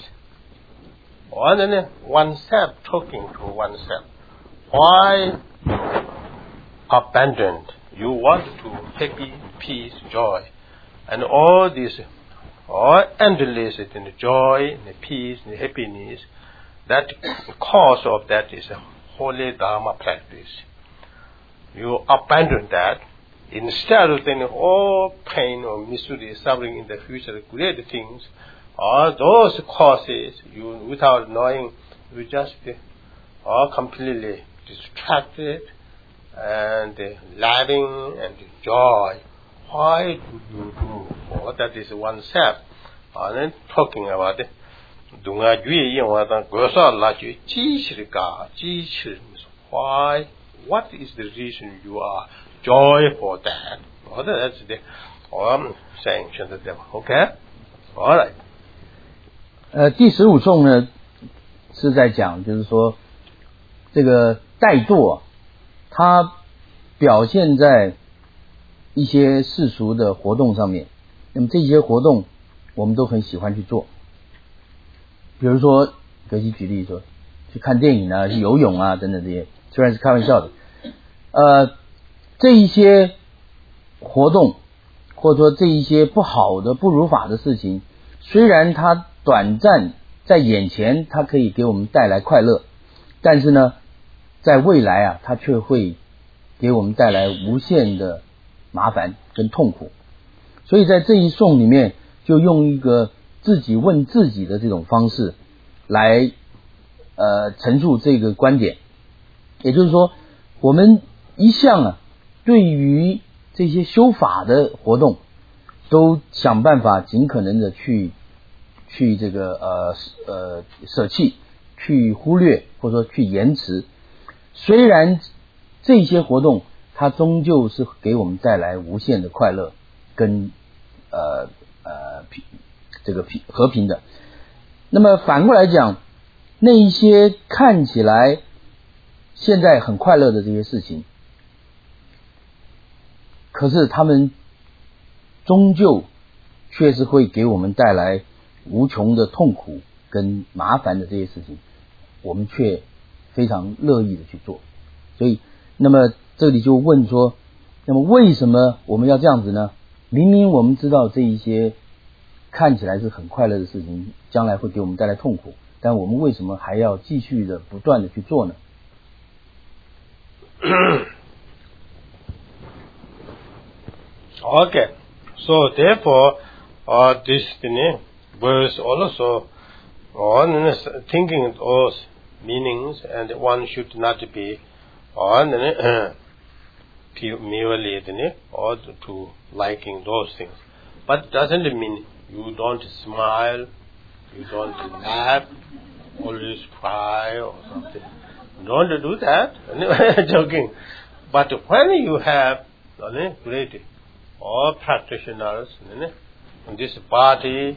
or then oneself talking to oneself. Why abandoned? You want to happy, peace, joy. And all this, all endless in the joy, and the peace, and the happiness, that cause of that is a holy Dharma practice. You abandon that, instead of thinking all pain or misery, suffering in the future, great things, all those causes, you without knowing, you just are completely distracted and loving and joy. Why do you do? Well, that is oneself. And then talking about it. Dunga Jui Yawatan Gosa Laju Jishirika Jishir. Why? What is the reason you are joy for that? Well, that's the um, sanction to them. Okay? Alright. 呃，第十五颂呢是在讲，就是说这个怠惰、啊，它表现在一些世俗的活动上面，那么这些活动我们都很喜欢去做，比如说格西举例说去看电影啊，去游泳啊等等这些，虽然是开玩笑的，呃，这一些活动或者说这一些不好的不如法的事情，虽然它短暂在眼前它可以给我们带来快乐，但是呢在未来啊它却会给我们带来无限的麻烦跟痛苦。所以在这一颂里面就用一个自己问自己的这种方式来呃陈述这个观点，也就是说我们一向啊对于这些修法的活动都想办法尽可能的去去这个呃呃舍弃，去忽略或者说去延迟，虽然这些活动它终究是给我们带来无限的快乐跟呃呃这个和平的。那么反过来讲，那一些看起来现在很快乐的这些事情，可是他们终究确实会给我们带来无穷的痛苦跟麻烦的这些事情，我们却非常乐意的去做。所以那么这里就问说，那么为什么我们要这样子呢？明明我们知道这一些看起来是很快乐的事情将来会给我们带来痛苦，但我们为什么还要继续的不断的去做呢？ Okay, so therefore uh, this verse also on thinking those meanings, and one should not be on uh, merely or to liking those things, but doesn't mean you don't smile, you don't laugh, always cry or something. Don't do that. Joking. But when you have great all practitioners in this body,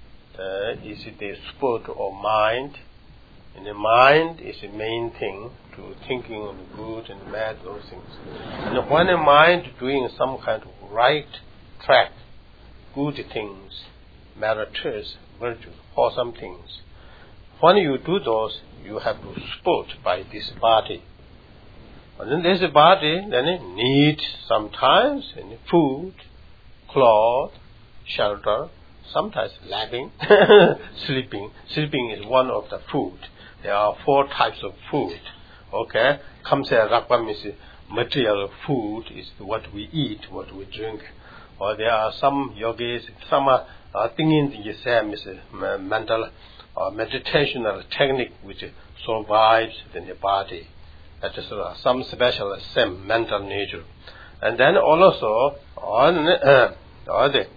uh, is the sport of mind, and the mind is the main thing to thinking on good and bad, those things. And when a mind doing some kind of right track, good things, meritorious virtues, wholesome things, when you do those, you have to support by this body. And then this body then it needs sometimes food, cloth, shelter, sometimes lapping, sleeping. Sleeping is one of the food. There are four types of food. Okay? Kamsa rakpa means material food is what we eat, what we drink. Or there are some yogis, some are uh, thinking the same is uh, mental or meditational technique which survives in the body. That is uh, some special same mental nature. And then also on uh, the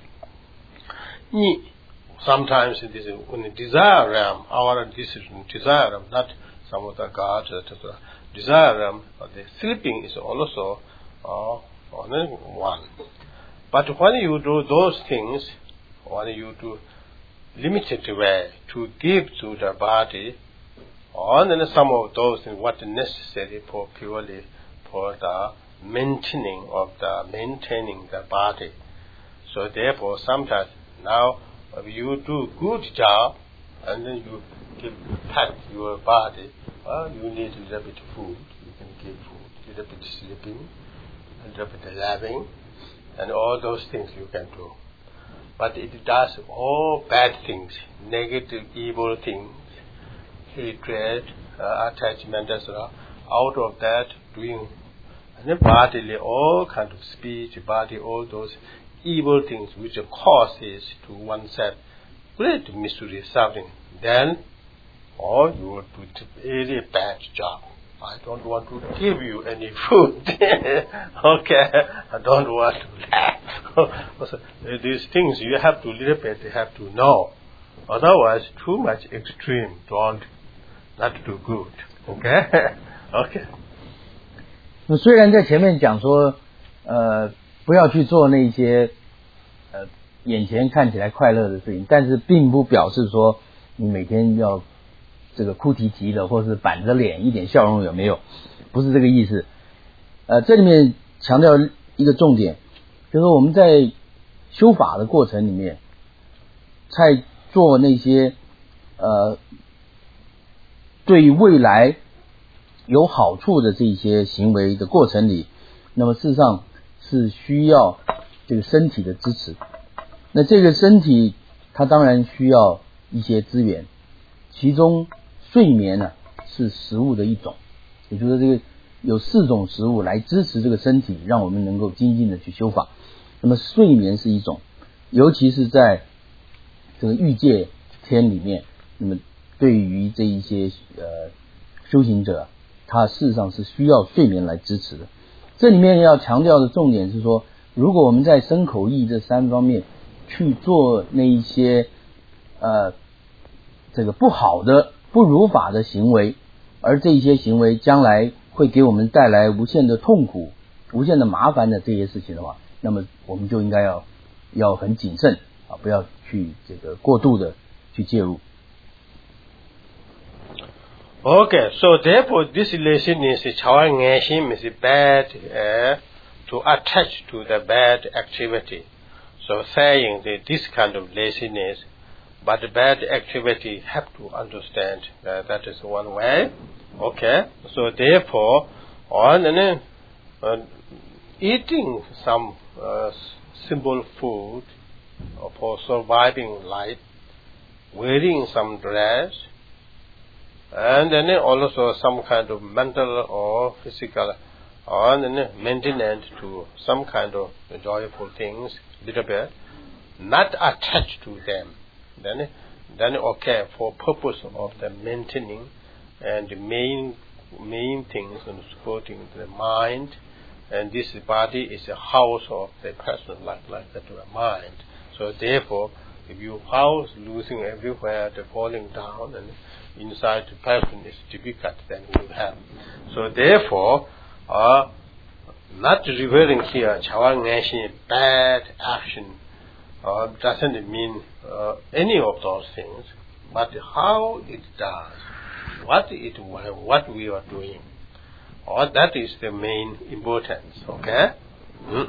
sometimes it is in the desire realm, our decision, desire realm, not some of the gods, that is the desire realm, the sleeping is also uh, on one. But when you do those things, when you do limited way to give to the body, and then some of those things what is necessary for purely for the maintaining of the maintaining the body. So therefore sometimes now if you do good job and then you give pat your body, well, you need a little bit of food, you can give food, a little bit sleeping, a little bit loving, and all those things you can do. But it does all bad things, negative, evil things, hatred, uh, attachment, et cetera. Out of that, doing and then bodily, all kind of speech, body, all those evil things which causes to oneself great misery, suffering. Then, or you will do a very bad job. I don't want to give you any food. Okay, I don't want to laugh. These things you have to little bit have to know. Otherwise, too much extreme, don't not do good. Okay, okay. 那虽然在前面讲说，呃，不要去做那些呃眼前看起来快乐的事情，但是并不表示说你每天要这个哭啼啼的，或是板着脸一点笑容有没有？不是这个意思。呃，这里面强调一个重点，就是说我们在修法的过程里面，在做那些呃对未来有好处的这些行为的过程里，那么事实上是需要这个身体的支持。那这个身体它当然需要一些资源，其中睡眠呢是食物的一种，也就是这个有四种食物来支持这个身体，让我们能够精进的去修法。那么睡眠是一种，尤其是在这个欲界天里面，那么对于这一些呃修行者，他事实上是需要睡眠来支持的。这里面要强调的重点是说，如果我们在身口意这三方面去做那一些呃这个不好的不如法的行为，而这些行为将来会给我们带来无限的痛苦、无限的麻烦的这些事情的话，那么我们就应该要要很谨慎啊，不要去这个过度的去介入。 Okay, so therefore this laziness is chawangeshim is bad uh, to attach to the bad activity. So saying that this kind of laziness, but bad activity have to understand that that is one way. Okay, so therefore on uh, eating some uh, simple food for surviving life, wearing some dress, and then also some kind of mental or physical or maintenance to some kind of joyful things, little bit, not attached to them. Then, then okay, for purpose of the maintaining and the main main things and supporting the mind, and this body is a house of the person, like like that the mind. So therefore, if your house losing everywhere, the falling down, and inside the person is difficult, then you have. So therefore, uh, not referring here chawangeshim, bad action, uh, doesn't mean uh, any of those things, but how it does. what it what we are doing. Or that is the main importance. Okay? 嗯。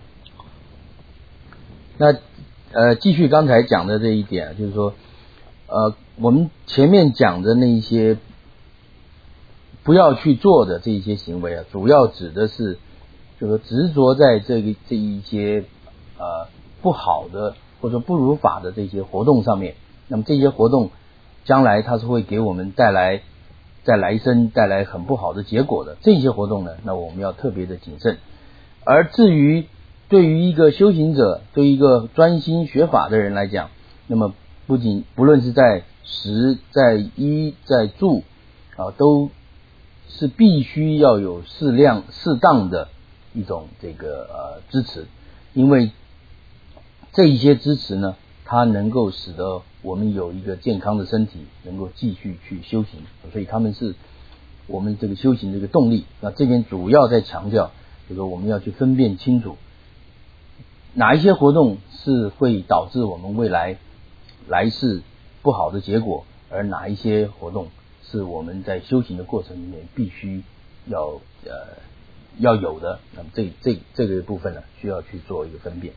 那呃，继续刚才讲的这一点，就是说，呃，我们前面讲的那一些不要去做的这一些行为啊，主要指的是，就是执着在这个这一些呃不好的或者不如法的这些活动上面。那么这些活动将来它是会给我们带来在来生带来很不好的结果的。这些活动呢，那我们要特别的谨慎。而至于对于一个修行者，对于一个专心学法的人来讲，那么不仅不论是在食、在衣、在住啊，都是必须要有适量、适当的一种这个呃支持，因为这一些支持呢，它能够使得我们有一个健康的身体，能够继续去修行，所以他们是我们这个修行的一个动力。那这边主要在强调，这个我们要去分辨清楚，哪一些活动是会导致我们未来来世不好的结果，而哪一些活动是我们在修行的过程里面必须要呃要有的。那么这这这个部分呢，需要去做一个分辨。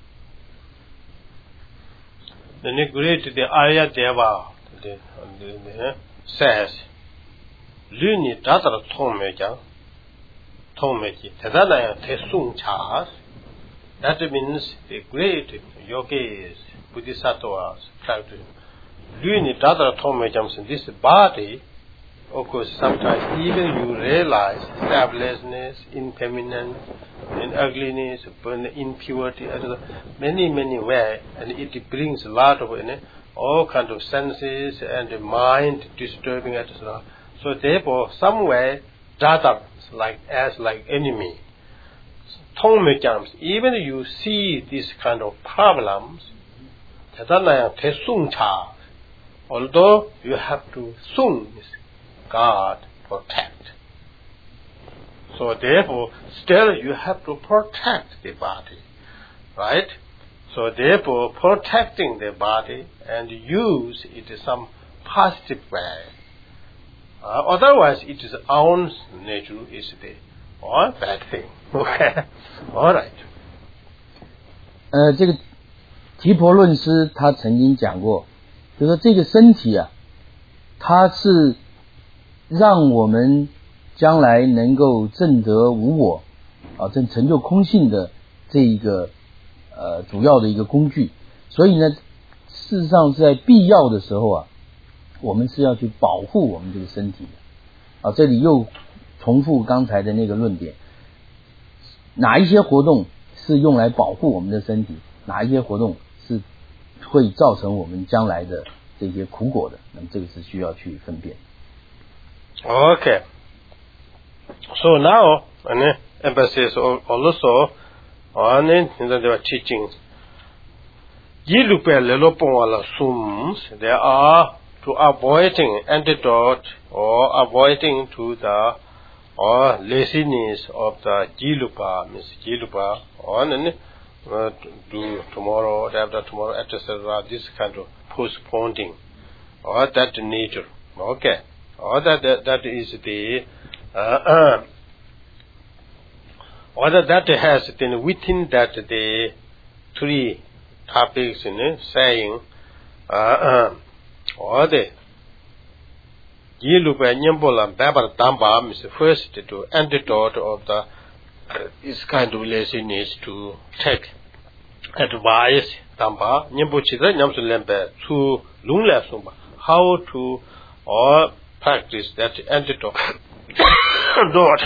The great the Arya Deva the, the, the says, "Luni dadar thome jang, thome ji tadana te sung chas." That means the great yogis, bodhisattvas, practice. Luni dadar thome jang, this body, of course, sometimes even you realize selflessness, impermanence, and ugliness, impurity, many, many ways, and it brings a lot of you know, all kinds of senses and mind disturbing, et cetera. So therefore, some way, dadar like as like enemy. Even you see this kind of problems, although you have to sung God protect. So therefore, still you have to protect the body, right? So therefore, protecting the body and use it in some positive way. Uh, otherwise, it is own nature is the or bad thing. Okay, all right. 呃，这个提婆论师他曾经讲过，就说这个身体啊，它是让我们将来能够证得无我啊，证成就空性的这一个呃主要的一个工具。所以呢，事实上是在必要的时候啊，我们是要去保护我们这个身体的啊。这里又重复刚才的那个论点，哪一些活动是用来保护我们的身体，哪一些活动是会造成我们将来的这些苦果的，那么这个是需要去分辨。 Okay. So now, an emphasis also on the teachings. Yilupe lelopongwala sums, there are to avoiding antidote or avoiding to the or laziness of the jilupa, means jilupa, or uh, do tomorrow, day after tomorrow, et cetera. This kind of postponing, or that nature. Okay. Or that, that that is the uh, uh, or that, that has then within that the three topics in you know, saying uh, uh, or the Yilupa Nyambola Babar Damba means first to antidote of the uh, this kind of laziness to take advice Damba Nyambuchida Nyamsulembe to Lungla Sumba how to or practice that antidote. Lord.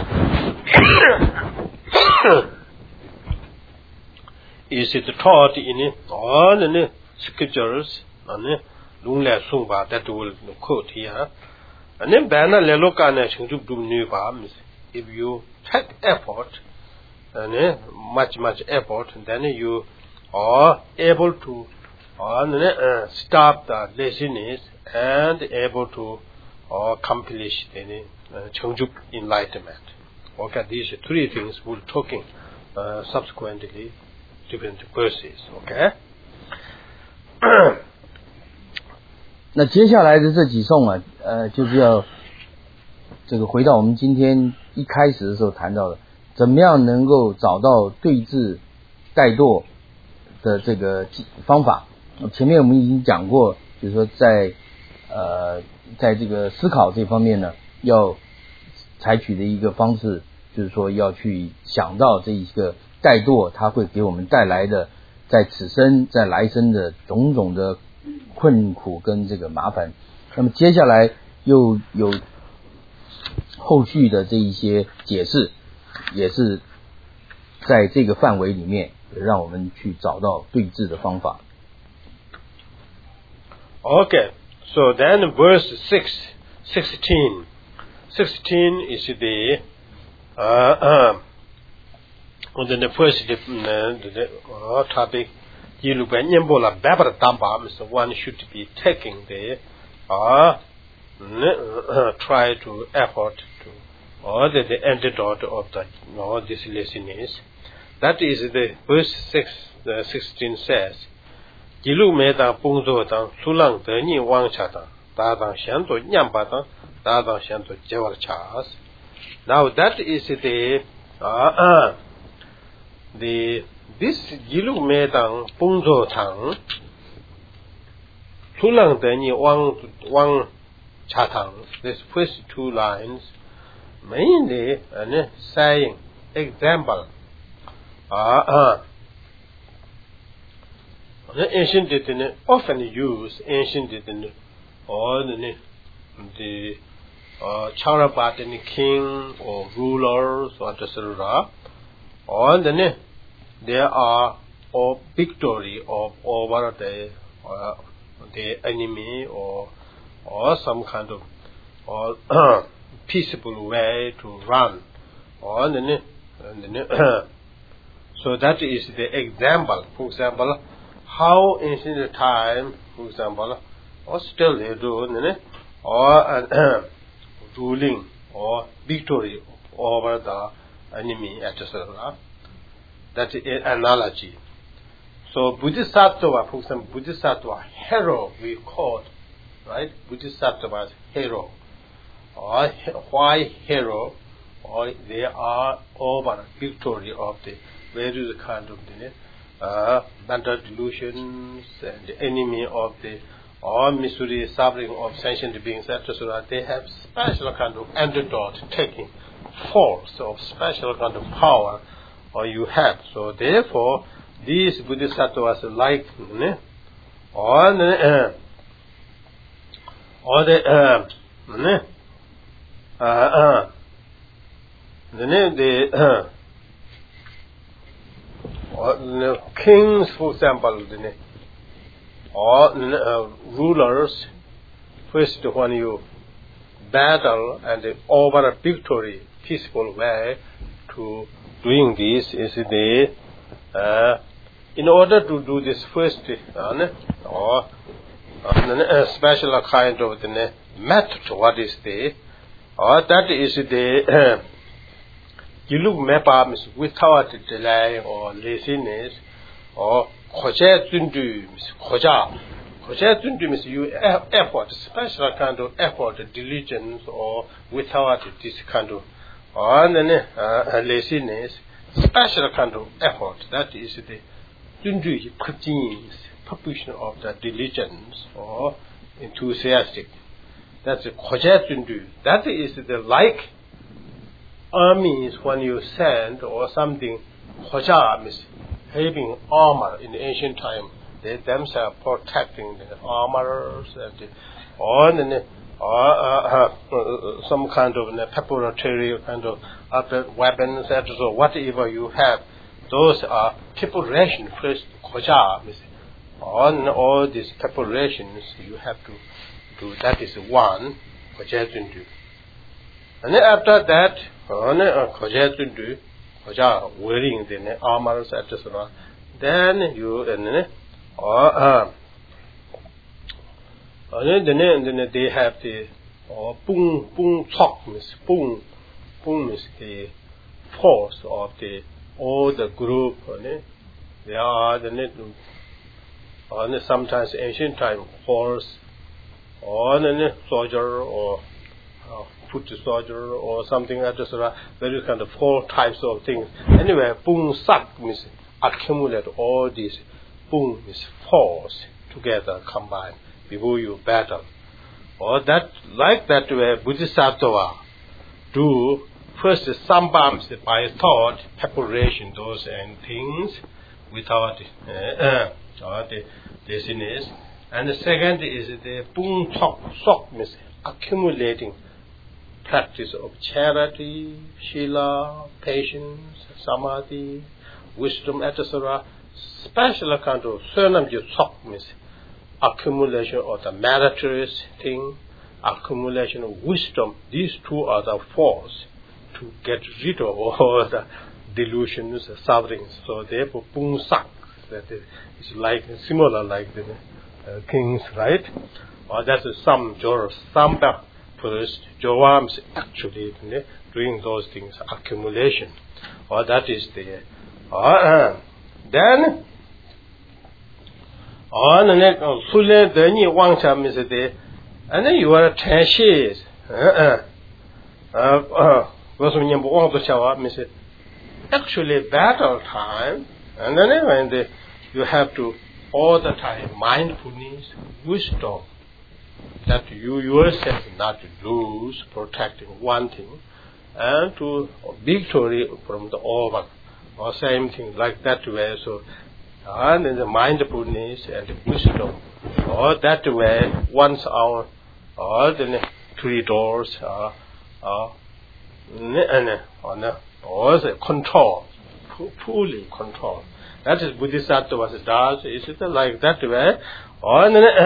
Is it taught in all the scriptures and Lungla Sumba that will quote here? And then Bana Lelokana Chingdu Nuba, if you take effort and much, much effort, then you are able to uh, stop the laziness and able to or accomplish any uh, Chengjuk enlightenment. Okay, these three things we're talking uh, subsequently different verses. Okay. 那接下来的这几颂啊，呃，就是要这个回到我们今天一开始的时候谈到的，怎么样能够找到对治怠惰的这个方法。前面我们已经讲过，就是说在呃在这个思考这方面呢，要采取的一个方式，就是说要去想到这一个怠惰它会给我们带来的在此生在来生的种种的困苦跟这个麻烦。那么接下来又有后续的这一些解释，也是在这个范围里面让我们去找到对治的方法。 Okay, so then verse six, sixteen. sixteen is the uh, uh, on the first uh, topic. You look at Nyambola Babra Damba, so one should be taking the uh, uh, try to effort to or the, the antidote of the or this lesson is. That is the verse six, uh, sixteen says. 一路没当工作当出浪得你往下当搭档相对两把当搭档相对结果查 Now that is the uh, uh, the this 一路没当工作当出浪得你往往下当 This first two lines mainly uh, saying example uh, uh, the ancient didn't often use ancient didn't or the the uh, Charabatan king or rulers or et cetera. Or then there are or victory of over the uh, the enemy or or some kind of or peaceable way to run. Or then, and then so that is the example. For example. How ancient time, for example, or still they do, or uh, ruling or victory over the enemy, et cetera. That is an analogy. So Bodhisattva, for example, Bodhisattva hero we call, right? Bodhisattva is hero, or why hero, or they are over victory of the various kind of the. Uh, mental delusions and the enemy of the or misery, suffering of sentient beings, et cetera. They have special kind of antidote, taking force of special kind of power, or you have. So therefore, these bodhisattvas like, or the, or the, uh, uh, uh, the, uh, or uh, kings, for example, or uh, rulers, first when you battle and over a victory, peaceful way to doing this is the uh, in order to do this first uh, or uh, a special kind of the method. What is the or that is the uh, you look map without delay or laziness or khoja tundu khoja khoja tundu means you effort, special kind of effort, diligence, or without this kind of or uh, laziness, special kind of effort. That is the tundu practice, proportion of the diligence or enthusiastic. That's the khoja tundu. That is the like. Armies when you send or something, Khoja means having armor in the ancient time. They themselves protecting the armors and the, or, the, or uh, uh, some kind of uh, preparatory kind of other weapons, et cetera. Whatever you have, those are preparation first. Khoja means on all these preparations you have to do. That is one Khoja tundu. And then after that, Khoja tundu, Khoja wearing the armors, et cetera. Then you and or uh, and then then they have the or boom boom chok means boom boom means the force of the all the group. They are the and sometimes ancient time horse or soldier or uh, foot soldier or something like that. So there is kind of four types of things. Anyway, pung sak means accumulate all these pung means force together combined before you battle. Or that like that way Bodhisattva do first sambams by thought preparation those and things without uh, uh, the laziness. And the second is the pung tok sok means accumulating practice of charity, shila, patience, samadhi, wisdom, et cetera. Special kind of surnam ju sok means accumulation of the meritorious thing, accumulation of wisdom. These two are the force to get rid of all the delusions, sufferings. So therefore, pung sak, that is like similar like the uh, kings, right? Or that's some jors, some first jawams actually doing those things, accumulation. Or that is the uh, then on the next Sule then you want some is the and then you are ten shares. Uh uh uh was when you want to show up, Miss actually battle time, and then when the, you have to all the time mindfulness, wisdom, that you yourself not lose, protecting one thing, and to victory from the over, or same thing like that way. So, and then the mindfulness and the wisdom, or that way once our, or the three doors are, are on or the control, fully control. That is Bodhisattva does. Is it like that way? Or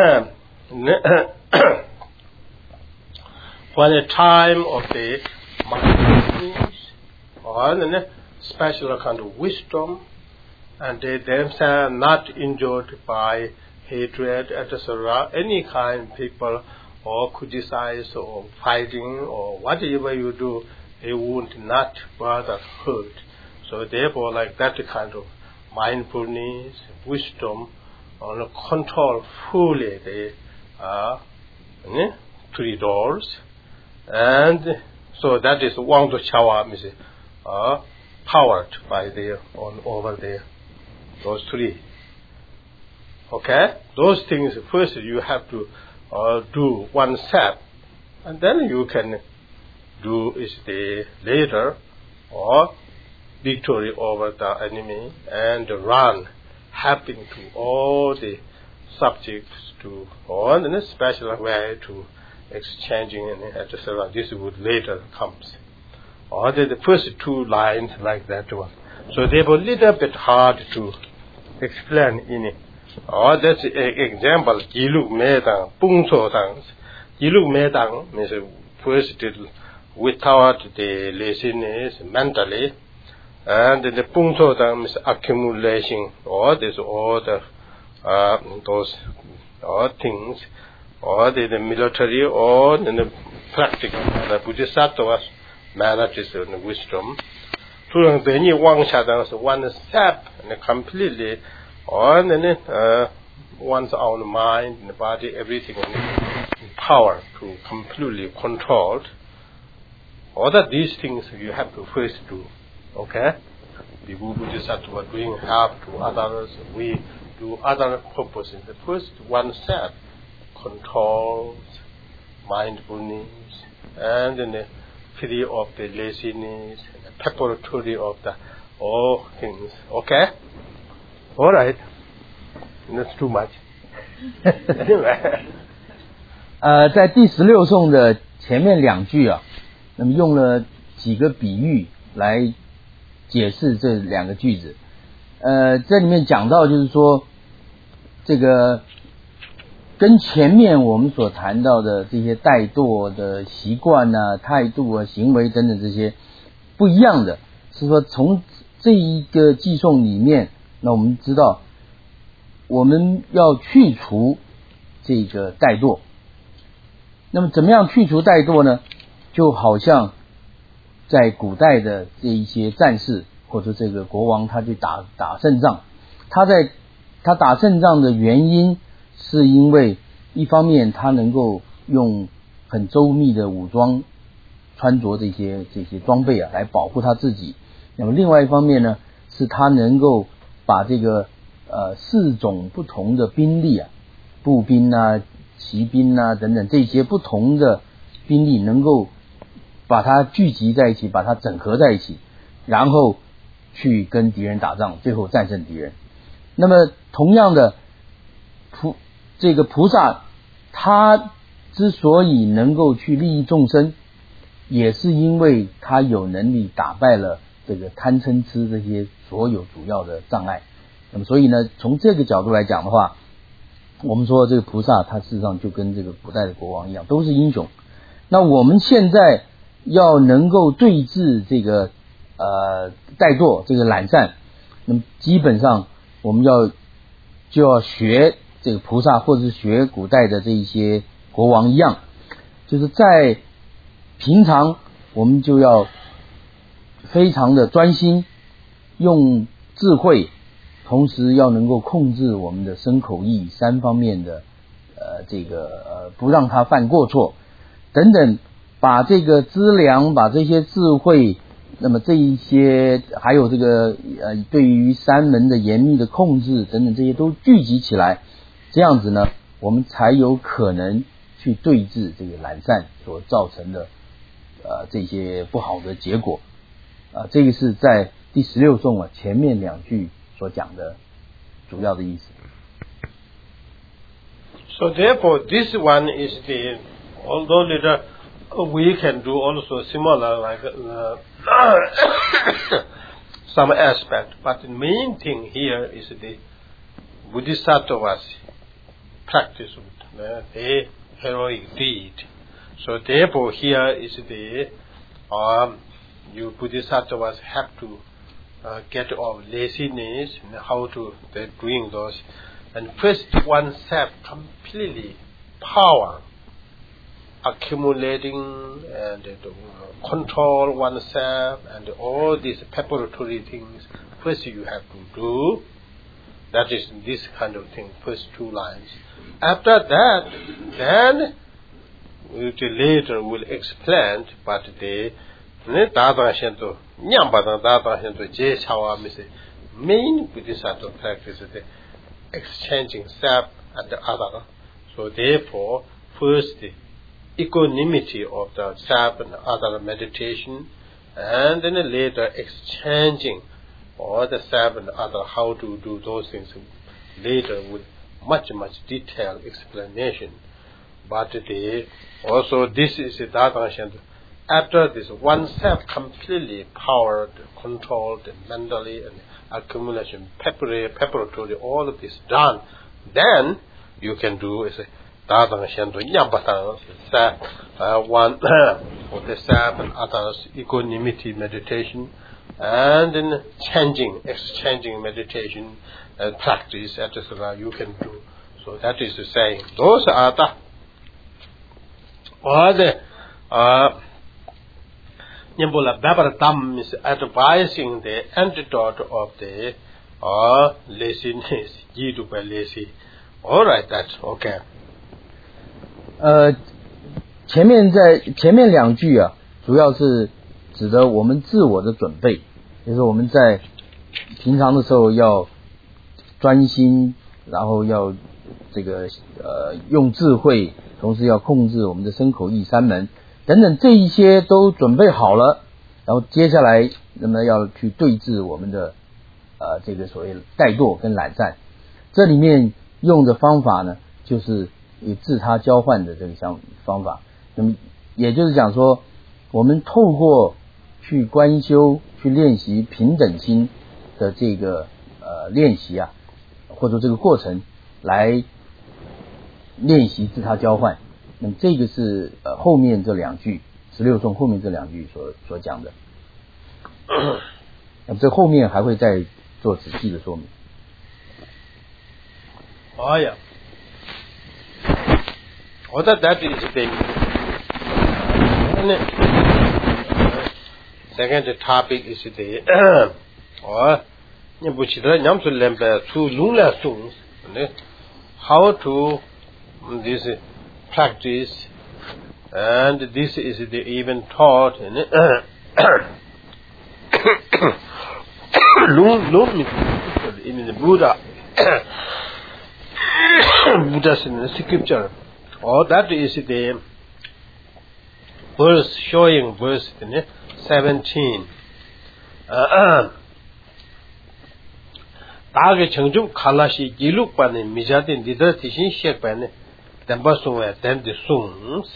when the time of the mindfulness, or the special kind of wisdom, and they themselves not injured by hatred, et cetera. Any kind of people or criticize or fighting or whatever you do, they would not bother hurt. So therefore, like that kind of mindfulness, wisdom, or control fully the uh, three doors, and so that is one to chawa means uh, powered by the on over there those three. Okay, those things first you have to uh, do one step, and then you can do is the later or victory over the enemy and run, helping to all the subjects to or in a special way to exchanging and et cetera. This would later comes. Or the, the first two lines like that one. So they were a little bit hard to explain in it. Or that's an example. Jiluk medang, pung so dang. Jiluk medang means first without the laziness mentally, and the pung so dang means accumulation. Or there's all the uh, those or things, or the, the military, or the practical, the Bodhisattva's manners and wisdom. So then you one one step and completely, or then uh, one's own mind and body, everything in power to completely control. All that these things you have to first do. Okay? The Bodhisattva doing help to others, we do other purposes. The first one step, controls, mindfulness, and then the free of the laziness, and the preparatory of the all things. Okay? All right. That's too much. Anyway. 呃，在第十六颂的前面两句啊，那么用了几个比喻来解释这两个句子。呃，这里面讲到就是说，这个跟前面我们所谈到的这些怠惰的习惯啊、态度啊、行为等等这些不一样的，是说从这一个偈颂里面，那我们知道我们要去除这个怠惰。那么怎么样去除怠惰呢？就好像在古代的这一些战士或者这个国王，他去打打胜仗，他在他打胜仗的原因是因为一方面他能够用很周密的武装穿着这些这些装备啊，来保护他自己。那么另外一方面呢，是他能够把这个呃四种不同的兵力啊，步兵啊、骑兵啊等等这些不同的兵力，能够把它聚集在一起，把它整合在一起，然后去跟敌人打仗，最后战胜敌人。那么同样的，菩这个菩萨他之所以能够去利益众生，也是因为他有能力打败了这个贪嗔痴这些所有主要的障碍。那么所以呢，从这个角度来讲的话，我们说这个菩萨他事实上就跟这个古代的国王一样，都是英雄。那我们现在要能够对治这个呃怠惰，这个懒散，那么基本上我们要就要学这个菩萨，或者是学古代的这一些国王一样，就是在平常我们就要非常的专心，用智慧，同时要能够控制我们的身口意三方面的呃这个呃不让它犯过错等等，把这个资粮，把这些智慧，那么这一些还有这个呃对于三门的严密的控制等等，这些都聚集起来，这样子呢，我们才有可能去对治这个懒散所造成的呃这些不好的结果啊、呃，这个是在第十六颂啊前面两句所讲的主要的意思。 So therefore this one is the, although later we can do also similar like uh, some aspect, but the main thing here is the Bodhisattvas practice, uh, the heroic deed. So therefore here is the um, you Bodhisattvas have to uh, get off laziness and how to they're doing those, and first oneself completely power accumulating and uh, control oneself and all these preparatory things. First you have to do. That is this kind of thing, first two lines. After that, then we later will explain, but the main Bodhisattva practice is the exchanging self and the other. So therefore, first the equanimity of the self and other meditation, and then later exchanging all the self and other, how to do those things later with much much detailed explanation. But the, also this is the Dada. After this oneself completely powered, controlled mentally and accumulation, preparatory, all of this done, then you can do is Dada Shanto Nyambata, uh, one for the self and others, equanimity meditation, and then changing, exchanging meditation and practice, et cetera. You can do. So that is to say, those are the all the uh, Nyambola Babaratam is advising the antidote of the uh, laziness, jidu by lazy. All right, that's okay. 呃，前面在前面两句啊，主要是指的我们自我的准备，就是我们在平常的时候要专心，然后要这个呃用智慧，同时要控制我们的身口意三门等等，这一些都准备好了，然后接下来那么要去对治我们的呃这个所谓怠惰跟懒散。这里面用的方法呢，就是以自他交换的这个相方法。那么也就是讲说，我们透过去观修、去练习平等心的这个呃练习啊，或者这个过程来练习自他交换。那么这个是呃后面这两句十六颂后面这两句所所讲的。那么这后面还会再做仔细的说明。 Oh yeah. Other that is the uh, second topic is the or Nyabuchidra Nyamsu Lemba two lunar songs, how to this practice And this is the even taught in in the Buddha. Buddha's in the scripture. Or that is the verse showing verse seventeen. Dage Chengju Kalashi Giluk Pane Mijatin Didra Tishin Shek Pane Dambasung then the Sungs.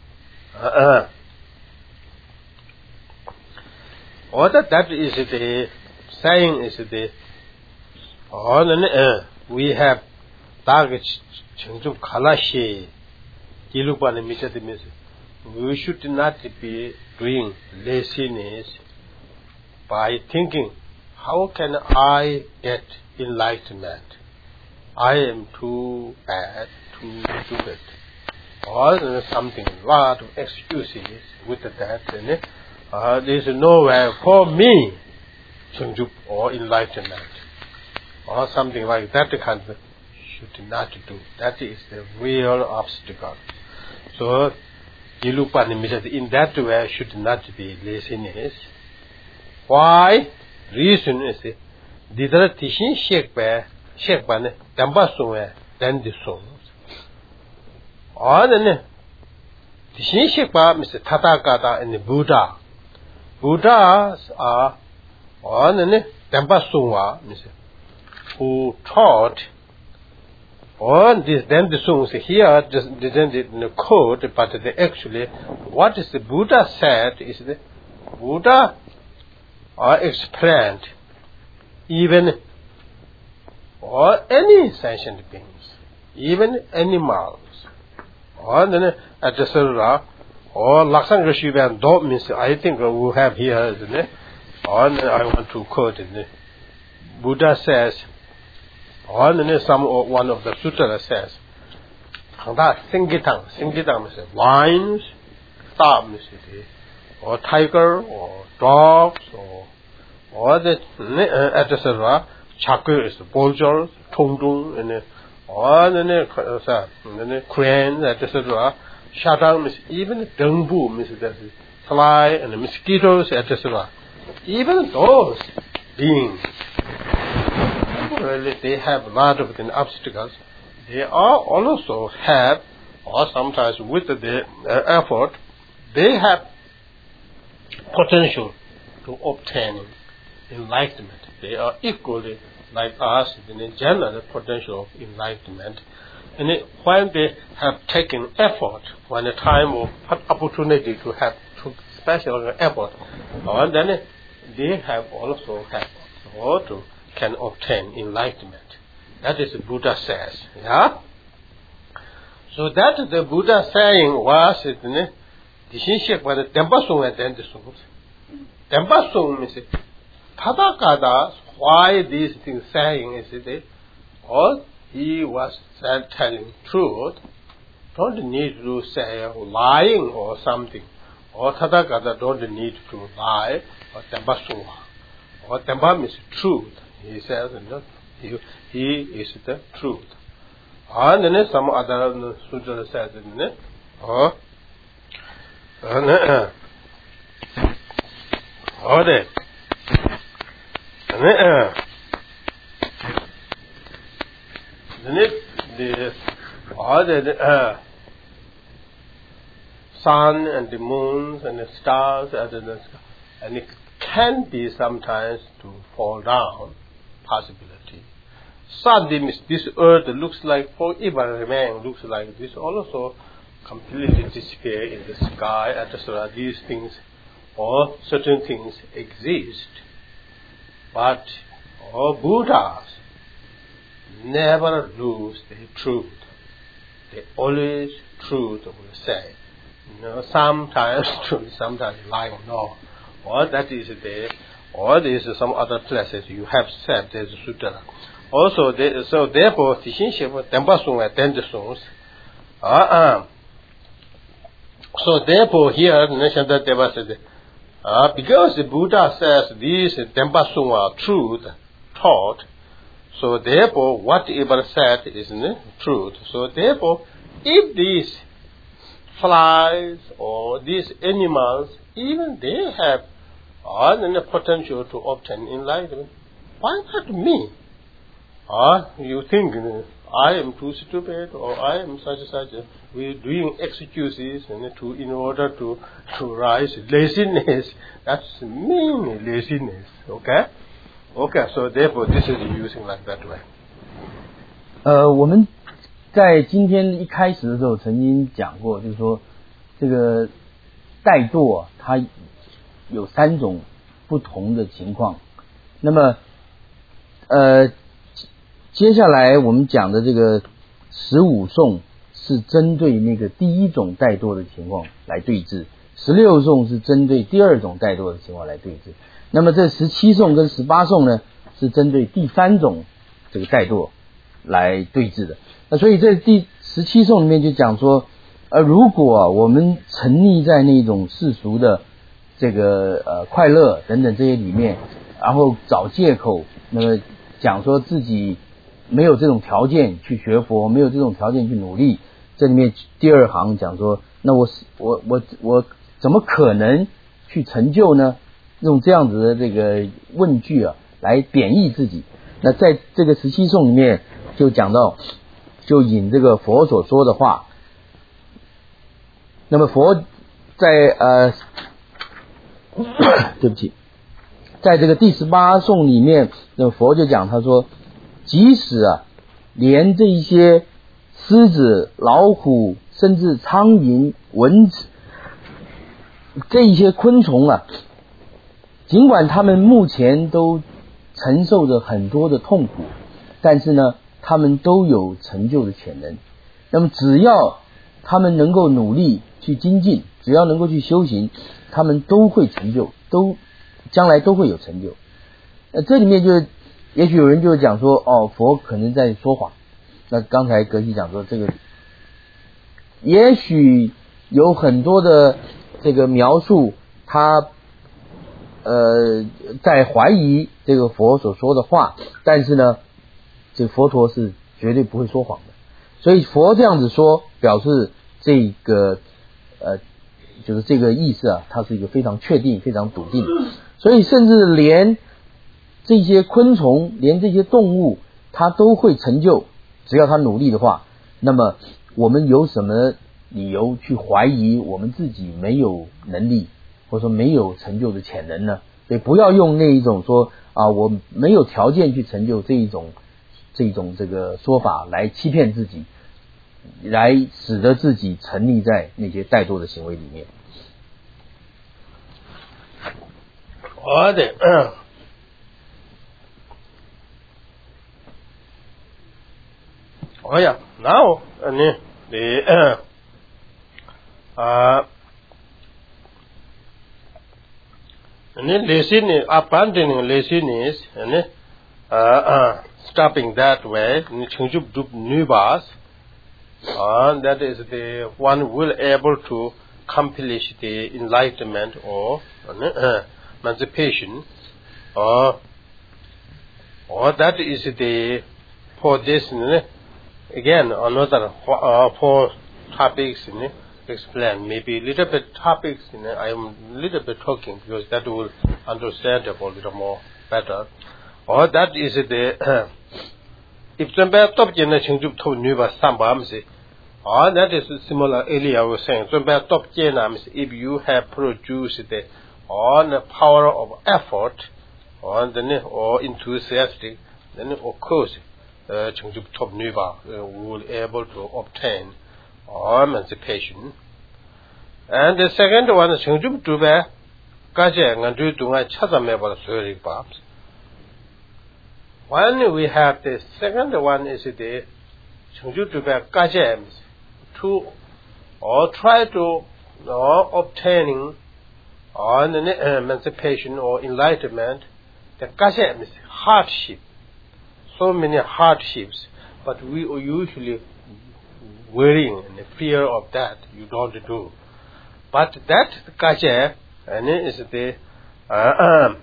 Or that that is the saying is the or uh, we have Dage Chengju Kalashi Giluk Pane Mijatin means we should not be doing laziness by thinking, how can I get enlightenment? I am too bad, too stupid. Or something, a lot of excuses with that. And, uh, there is no way for me to or enlightenment. Or something like that kind of should not do. That is the real obstacle. So, in that way should not be laziness. Why? Reason is Didra Tishin Shekba Shekban Dambasung then the songs. Or then Tishin Shekba Mister Tathagata and the Buddha. Buddhas are or then Dambasungwa who taught on this then the songs here just didn't in the code, but the actually what is the Buddha said is the Buddha or explained even or any sentient beings, even animals, or then at the Surah or Laksanga Shivan don't means I think we have here, isn't it? Or I want to quote it. Buddha says, or then some one of the sutra says, Singitang, Singitang means lions, star means or tiger or dogs or or the et cetera. Chakra is vultures, tongdung, and or the crane, et cetera. Shatang means even dengbu means that fly and mosquitoes, et cetera. Even those beings, really, they have a lot of the obstacles. They are also have, or sometimes with the uh, effort, they have potential to obtain enlightenment. They are equally like us in the general potential of enlightenment. And it, when they have taken effort, when the time of opportunity to have to special effort, or then they have also have or to can obtain enlightenment. That is what Buddha says. Yeah. So that the Buddha saying was it ne dishinshek by the Dambasung and then the songs. Dambasung means Tathagata, why these things saying is it or he was telling truth, don't need to say lying or something. Or Tathagata don't need to lie or Dambasung. Or Damba means truth. He says no, he, he is the truth. And then some other sutra says it. Or or the the or the uh, sun and the moons and the stars and it can be sometimes to fall down possibility. Suddenly this earth looks like forever remain, looks like this also completely disappear in the sky, et cetera. These things or certain things exist. But all Buddhas never lose the truth. They always truth will say. You know, sometimes truth, sometimes lying no. Or that is there, or there is some other places you have said there's a sutra. Also, there, so therefore, Tishinship, Dambasung and Dendasung. Uh-uh. So therefore, here, Nishanda Deva said, uh, because the Buddha says these Dambasung are truth taught, so therefore, whatever said is the truth. So therefore, if these flies or these animals, even they have uh, the potential to obtain enlightenment. Why not me? Uh, you think uh, I am too stupid or I am such and such. Uh, we're doing excuses and to in order to to rise laziness. That's mean laziness. Okay, okay. So therefore, this is using like that way. 呃，我们在今天一开始的时候曾经讲过，就是说这个怠惰啊，它有三种不同的情况。那么，呃。接下来我们讲的这个十五颂是针对那个第一种怠惰的情况来对治，十六颂是针对第二种怠惰的情况来对治。那么这十七颂跟十八颂呢，是针对第三种这个怠惰来对治的。那所以在第十七颂里面就讲说，呃，如果、啊、我们沉溺在那种世俗的这个呃快乐等等这些里面，然后找借口，那么讲说自己没有这种条件去学佛，没有这种条件去努力。这里面第二行讲说，那我我我我怎么可能去成就呢？用这样子的这个问句啊，来贬义自己。那在这个十七颂里面就讲到，就引这个佛所说的话。那么佛在呃，对不起，在这个第十八颂里面，那佛就讲他说。即使啊，连这一些狮子、老虎，甚至苍蝇、蚊子，这一些昆虫啊，尽管他们目前都承受着很多的痛苦，但是呢，他们都有成就的潜能。那么，只要他们能够努力去精进，只要能够去修行，他们都会成就，都将来都会有成就。呃，这里面就是。也许有人就讲说，哦，佛可能在说谎。那刚才格西讲说，这个也许有很多的这个描述，他呃在怀疑这个佛所说的话，但是呢，这个佛陀是绝对不会说谎的。所以佛这样子说，表示这个呃就是这个意思啊，它是一个非常确定、非常笃定。所以甚至连这些昆虫，连这些动物，它都会成就，只要它努力的话。那么我们有什么理由去怀疑我们自己没有能力，或者说没有成就的潜能呢？所以不要用那一种说啊，我没有条件去成就这一种这一种这个说法来欺骗自己，来使得自己沉溺在那些怠惰的行为里面。 好的。Oh yeah, now uh, the uh, uh, laziness, abandoning laziness, and uh, uh, stopping that way, nubas, uh, that is the one will able to accomplish the enlightenment or uh, emancipation, or or that is the for this. Again, another uh, four topics you know, explain. Maybe little bit topics. You know, I am little bit talking because that will understandable a little more better. Or that is the uh, if somebody top in the chingjup to nuba sambamsi. Or that is similar. Earlier I was saying somebody top genams. If you have produced the on the power of effort, on the or enthusiastic, then of course. Chengjup top nuba will able to obtain emancipation. And the second one is Chengjup tuba kaje ngandu dunga chazame bala sorik babs. When we have the second one is the Chengjup tuba kaje to or try to or obtaining on emancipation or enlightenment. The kaje is hardship. So many hardships, but we are usually worrying and fear of that. You don't do, but that kaje and is the uh, um,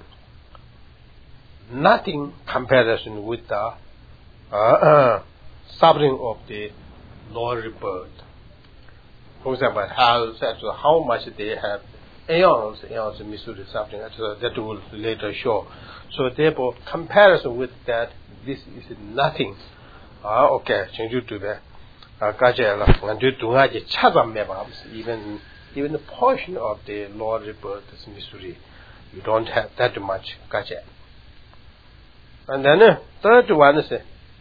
nothing comparison with the uh, uh, suffering of the lower birth. for example, how how much they have aeons, aeons in Missouri something that will later show. So therefore, comparison with that, this is nothing. Ah, okay, change you to that. Ah, kajela, and do to have even even the portion of the Lord rebirth is Missouri. You don't have that much kaja. And then uh, third one is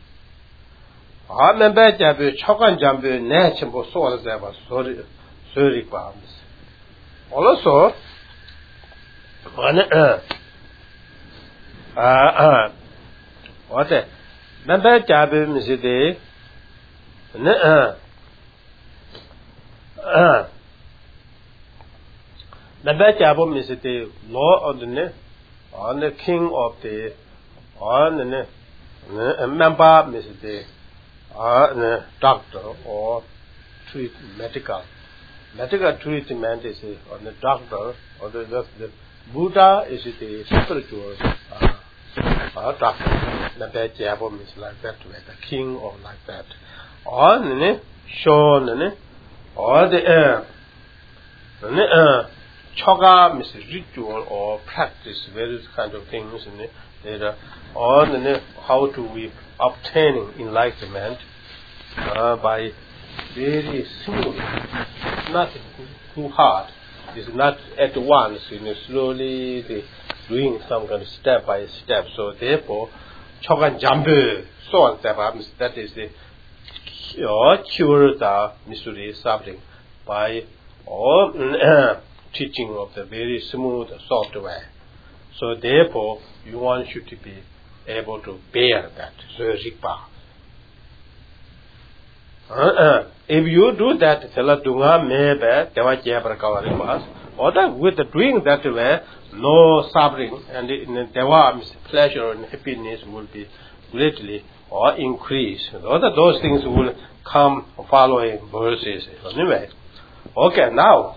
I remember Jabu Chokan Jambu Nachimbo Soul there was sorry sorry bombs. Also one uh uh uh what uh remember Jabu Miside uh uh remember Jabu Miside law of the on the king of the on the member Miside or doctor or treat medical medical treatment is on the doctor or the, the, the Buddha is the spiritual uh, uh, doctor. The bad jabum is like that, like the king or like that. Or ne shown or the uh, uh, choga is ritual or practice various kind of things in it. Or how to be obtaining enlightenment uh, by very smooth, not too hard. It's not at once, you know, slowly the doing some kind of step by step. So therefore, chogan jambu, so on that is the or cure the mystery suffering by all uh, teaching of the very smooth software. So therefore, you want you to be able to bear that. So rikpa. Uh-uh. If you do that, teladunga mebe dewa jebra kawaripas, or that with the doing that way, no suffering and in dewa pleasure and happiness will be greatly or increase. All that those things will come following verses. Anyway, okay, now,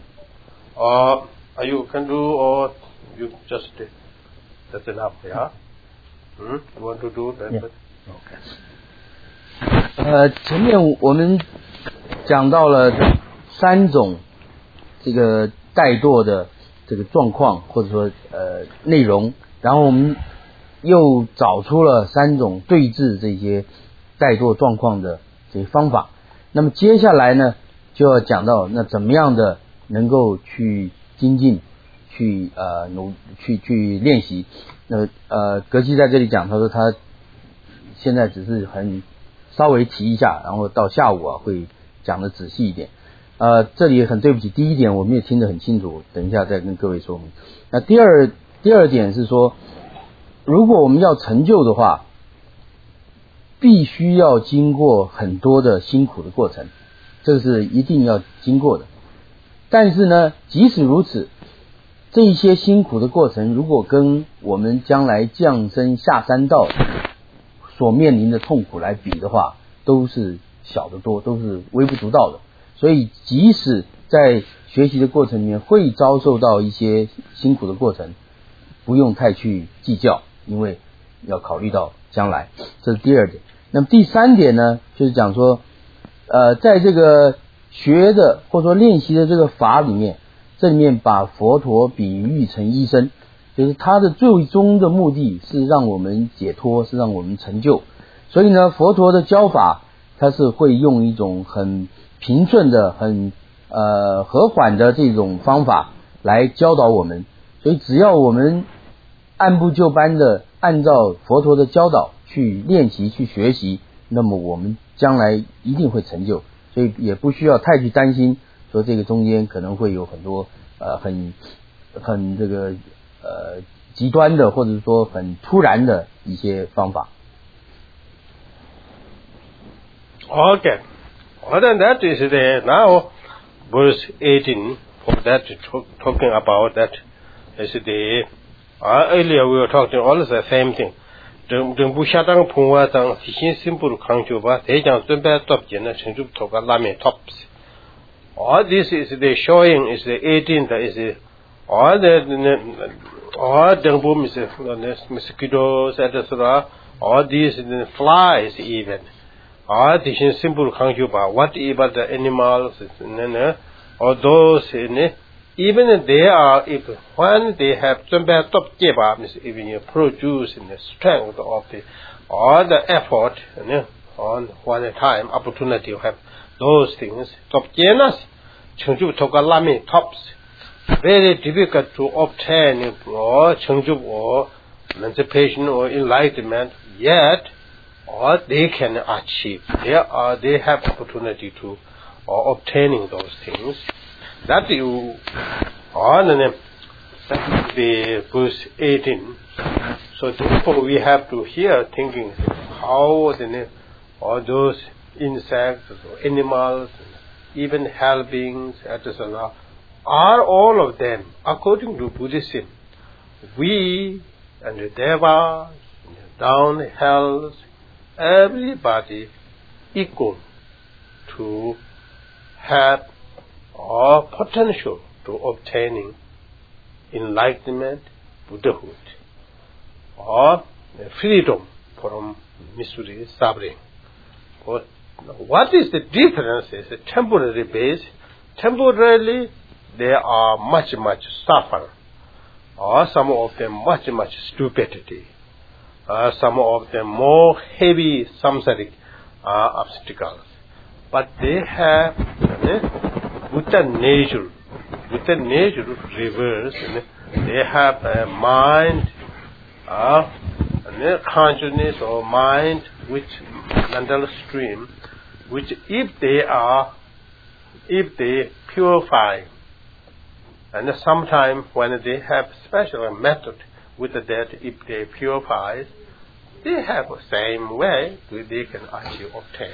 uh, you can do or you just uh, that's enough, yeah. Hmm? You want to do that? Yeah. Okay. 呃，前面我们讲到了三种这个怠惰的这个状况，或者说呃内容，然后我们又找出了三种对治这些怠惰状况的这些方法。那么接下来呢，就要讲到那怎么样的能够去精进。去呃努去去练习，那呃格西在这里讲，他说他现在只是很稍微提一下，然后到下午啊会讲的仔细一点。呃，这里很对不起，第一点我们也听得很清楚，等一下再跟各位说明。那第二第二点是说，如果我们要成就的话，必须要经过很多的辛苦的过程，这是一定要经过的。但是呢，即使如此。这一些辛苦的过程，如果跟我们将来降生下三道所面临的痛苦来比的话，都是小得多，都是微不足道的。所以，即使在学习的过程里面会遭受到一些辛苦的过程，不用太去计较，因为要考虑到将来。这是第二点。那么第三点呢，就是讲说，呃，在这个学的或者说练习的这个法里面。这里面把佛陀比喻成医生，就是他的最终的目的是让我们解脱，是让我们成就。所以呢，佛陀的教法，他是会用一种很平顺的、很呃和缓的这种方法来教导我们。所以只要我们按部就班的按照佛陀的教导去练习、去学习，那么我们将来一定会成就。所以也不需要太去担心。说这个中间可能会有很多呃很很这个呃极端的，或者说很突然的一些方法。 Okay, other than that is the now verse eighteen for that talking about that is the uh, earlier we were talking all the same thing. 등 부샤당 풍화당 희신 심부로 강조바 대장 뜬배 톱지는 천주 토가 라메 톱스. All this is the showing is the eighteenth is the all the all the mosquitoes et cetera. All these the flies even Ah, this is simple conjuba. What about the animals, or those, even they are, if when they have some bad top jeba, even you produce in the strength of the, or the effort, on one time, opportunity to have those things, top jenas, chungju tokalami tops, very difficult to obtain, or chungju or emancipation or enlightenment, yet, or they can achieve. They are, they have opportunity to or obtaining those things. That you on the verse eighteen. So therefore we have to hear thinking how the all those insects or animals, even hell beings, et cetera, are all of them according to Buddhism. We and the devas, down hells, everybody equal to have or potential to obtaining enlightenment, Buddhahood, or freedom from misery, suffering. But what is the difference is a temporary base. Temporarily they are much, much suffer, or some of them much, much stupidity. Uh, some of them more heavy samsaric uh, obstacles, but they have uh, with the nature, with the nature reverse. Uh, they have a mind, uh, a consciousness or mind, which mental stream, which if they are, if they purify, and sometime when they have special method with that, if they purify, they have the same way they can actually obtain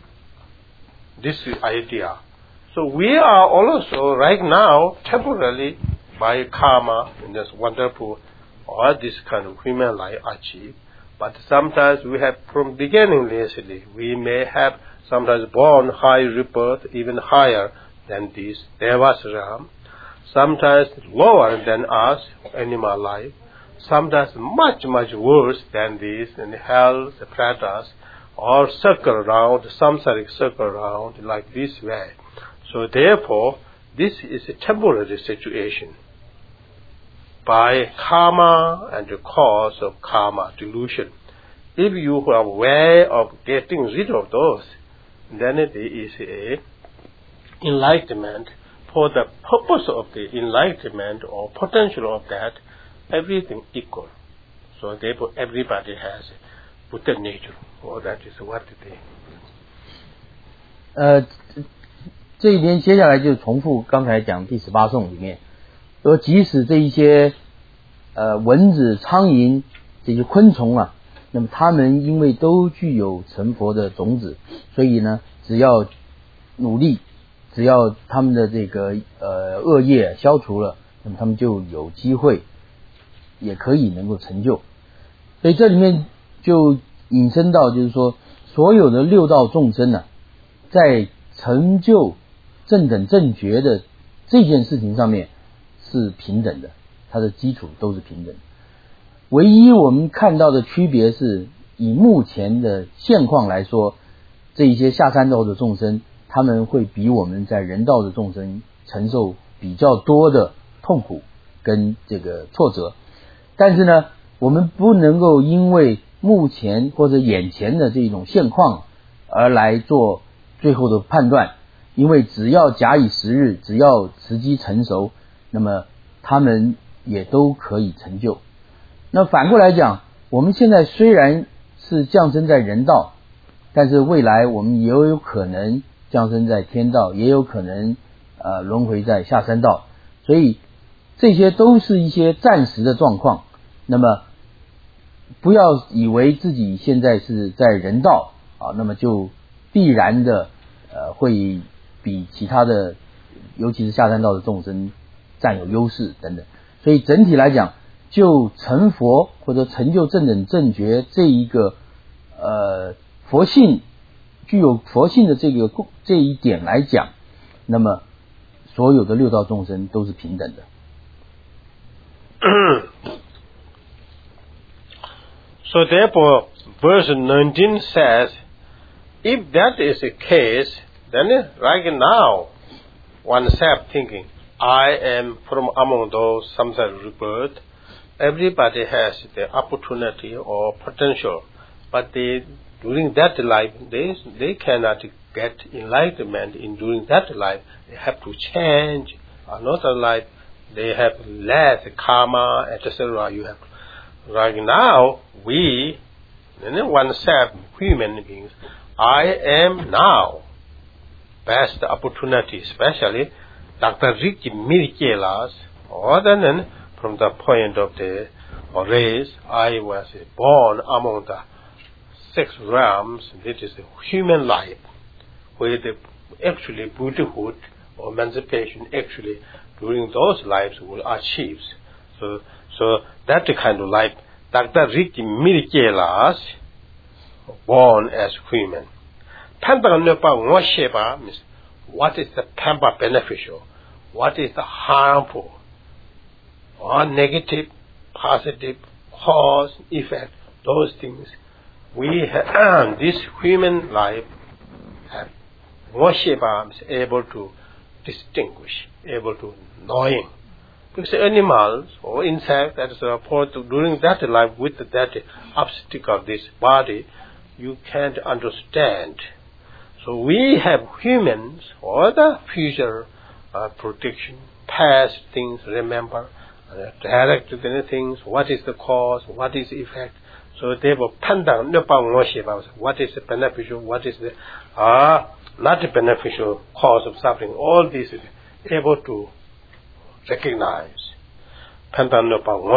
this idea. So we are also right now temporarily by karma in this wonderful or this kind of human life achieve, but sometimes we have from beginning literally we may have sometimes born high rebirth, even higher than this devas realm, sometimes lower than us animal life, sometimes much, much worse than this, in hell, the pratas, or circle around, samsaric circle around, like this way. So therefore, this is a temporary situation. By karma and the cause of karma, delusion. If you are aware of getting rid of those, then it is a enlightenment. For the purpose of the enlightenment or potential of that, everything equal. So therefore everybody has Buddha nature, or that is what they. 呃，这一边接下来就重复刚才讲第十八颂里面，说即使这一些呃蚊子、苍蝇这些昆虫啊，那么它们因为都具有成佛的种子，所以呢，只要努力，只要他们的这个呃恶业消除了，那么他们就有机会。也可以能够成就，所以这里面就引申到，就是说，所有的六道众生呢、啊，在成就正等正觉的这件事情上面是平等的，它的基础都是平等。唯一我们看到的区别是，以目前的现况来说，这一些下三道的众生，他们会比我们在人道的众生承受比较多的痛苦跟这个挫折。但是呢，我们不能够因为目前或者眼前的这种现况而来做最后的判断，因为只要假以时日，只要时机成熟，那么他们也都可以成就。那反过来讲，我们现在虽然是降生在人道，但是未来我们也有可能降生在天道，也有可能呃轮回在下三道，所以这些都是一些暂时的状况。那么不要以为自己现在是在人道啊，那么就必然的呃会比其他的尤其是下三道的众生占有优势等等。所以整体来讲，就成佛或者成就正等正觉这一个呃佛性具有佛性的这个这一点来讲，那么所有的六道众生都是平等的。 So therefore, verse nineteen says, if that is the case, then right now, oneself thinking, I am from among those samsara rebirth. Everybody has the opportunity or potential, but they, during that life, they they cannot get enlightenment in during that life. They have to change another life. They have less karma, et cetera. You have right now we, oneself, human beings. I am now best opportunity, especially Doctor Ricky Mirikelas, other than from the point of the race, I was born among the six realms. This is the human life, where the actually Buddhahood or emancipation actually during those lives will achieve. So, so that kind of life, Doctor Ricky Mirikelas, born as human. Pampa means what is the pampa beneficial, what is the harmful, or negative, positive, cause, effect, those things. We have, this human life have Mosheba is able to distinguish, able to knowing. Because animals or insects that is report during that life with that obstacle of this body, you can't understand. So we have humans or the future uh, prediction, past things, remember, uh, directed things, what is the cause, what is the effect. So they will pandan what is the beneficial, what is the uh, not the beneficial cause of suffering. All this is able to recognize. Pandan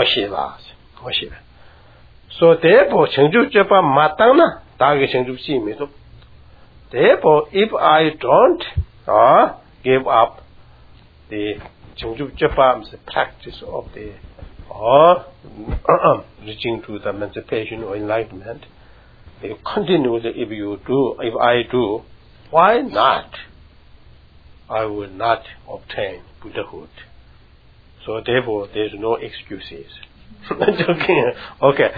So therefore, Chengju Jepa Matana, Dagi Chengju Simido. Therefore, if I don't uh, give up the Chengju Jepa's practice of the or uh, reaching to the emancipation or enlightenment, if continuously if you do, if I do, why not? I will not obtain Buddhahood. So therefore, there is no excuses. Okay,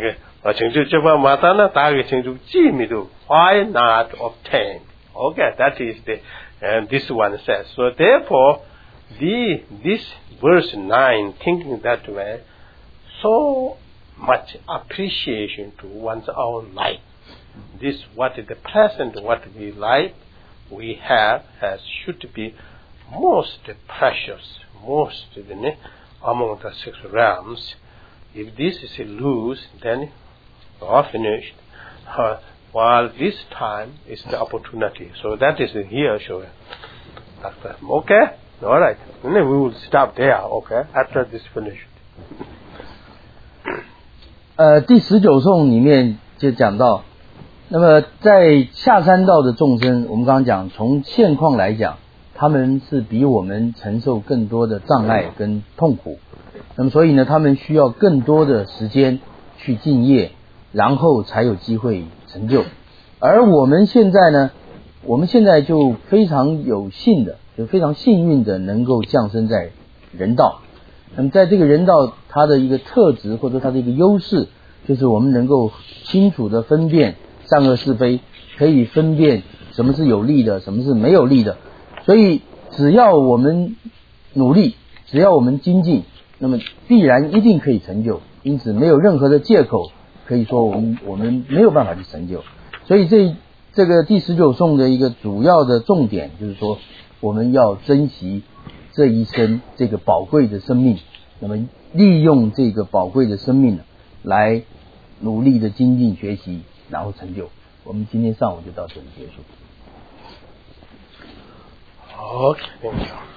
why not obtain? Okay, that is the and this one says. So therefore, the this verse nine, thinking that way, so much appreciation to one's own life. This what is the present, what we like, we have has should be most precious, most among the six realms. If this is loose, then we are finished. Uh, while this time is the opportunity. So that is here showing. Okay? Alright. And then we will stop there, okay? After this finished. 呃，第十九颂里面就讲到，那么在下三道的众生，我们刚刚讲，从现况来讲，他们是比我们承受更多的障碍跟痛苦。那么所以呢，他们需要更多的时间去敬业，然后才有机会成就。而我们现在呢，我们现在就非常有幸的，就非常幸运的能够降生在人道。那么在这个人道，它的一个特质或者它的一个优势，就是我们能够清楚的分辨善恶是非，可以分辨什么是有利的，什么是没有利的。所以只要我们努力，只要我们精进，那么必然一定可以成就。因此没有任何的借口可以说我们我们没有办法去成就。所以这这个第十九颂的一个主要的重点就是说，我们要珍惜这一生这个宝贵的生命，那么利用这个宝贵的生命来努力的精进学习，然后成就。我们今天上午就到这里结束。 Okay, thank you.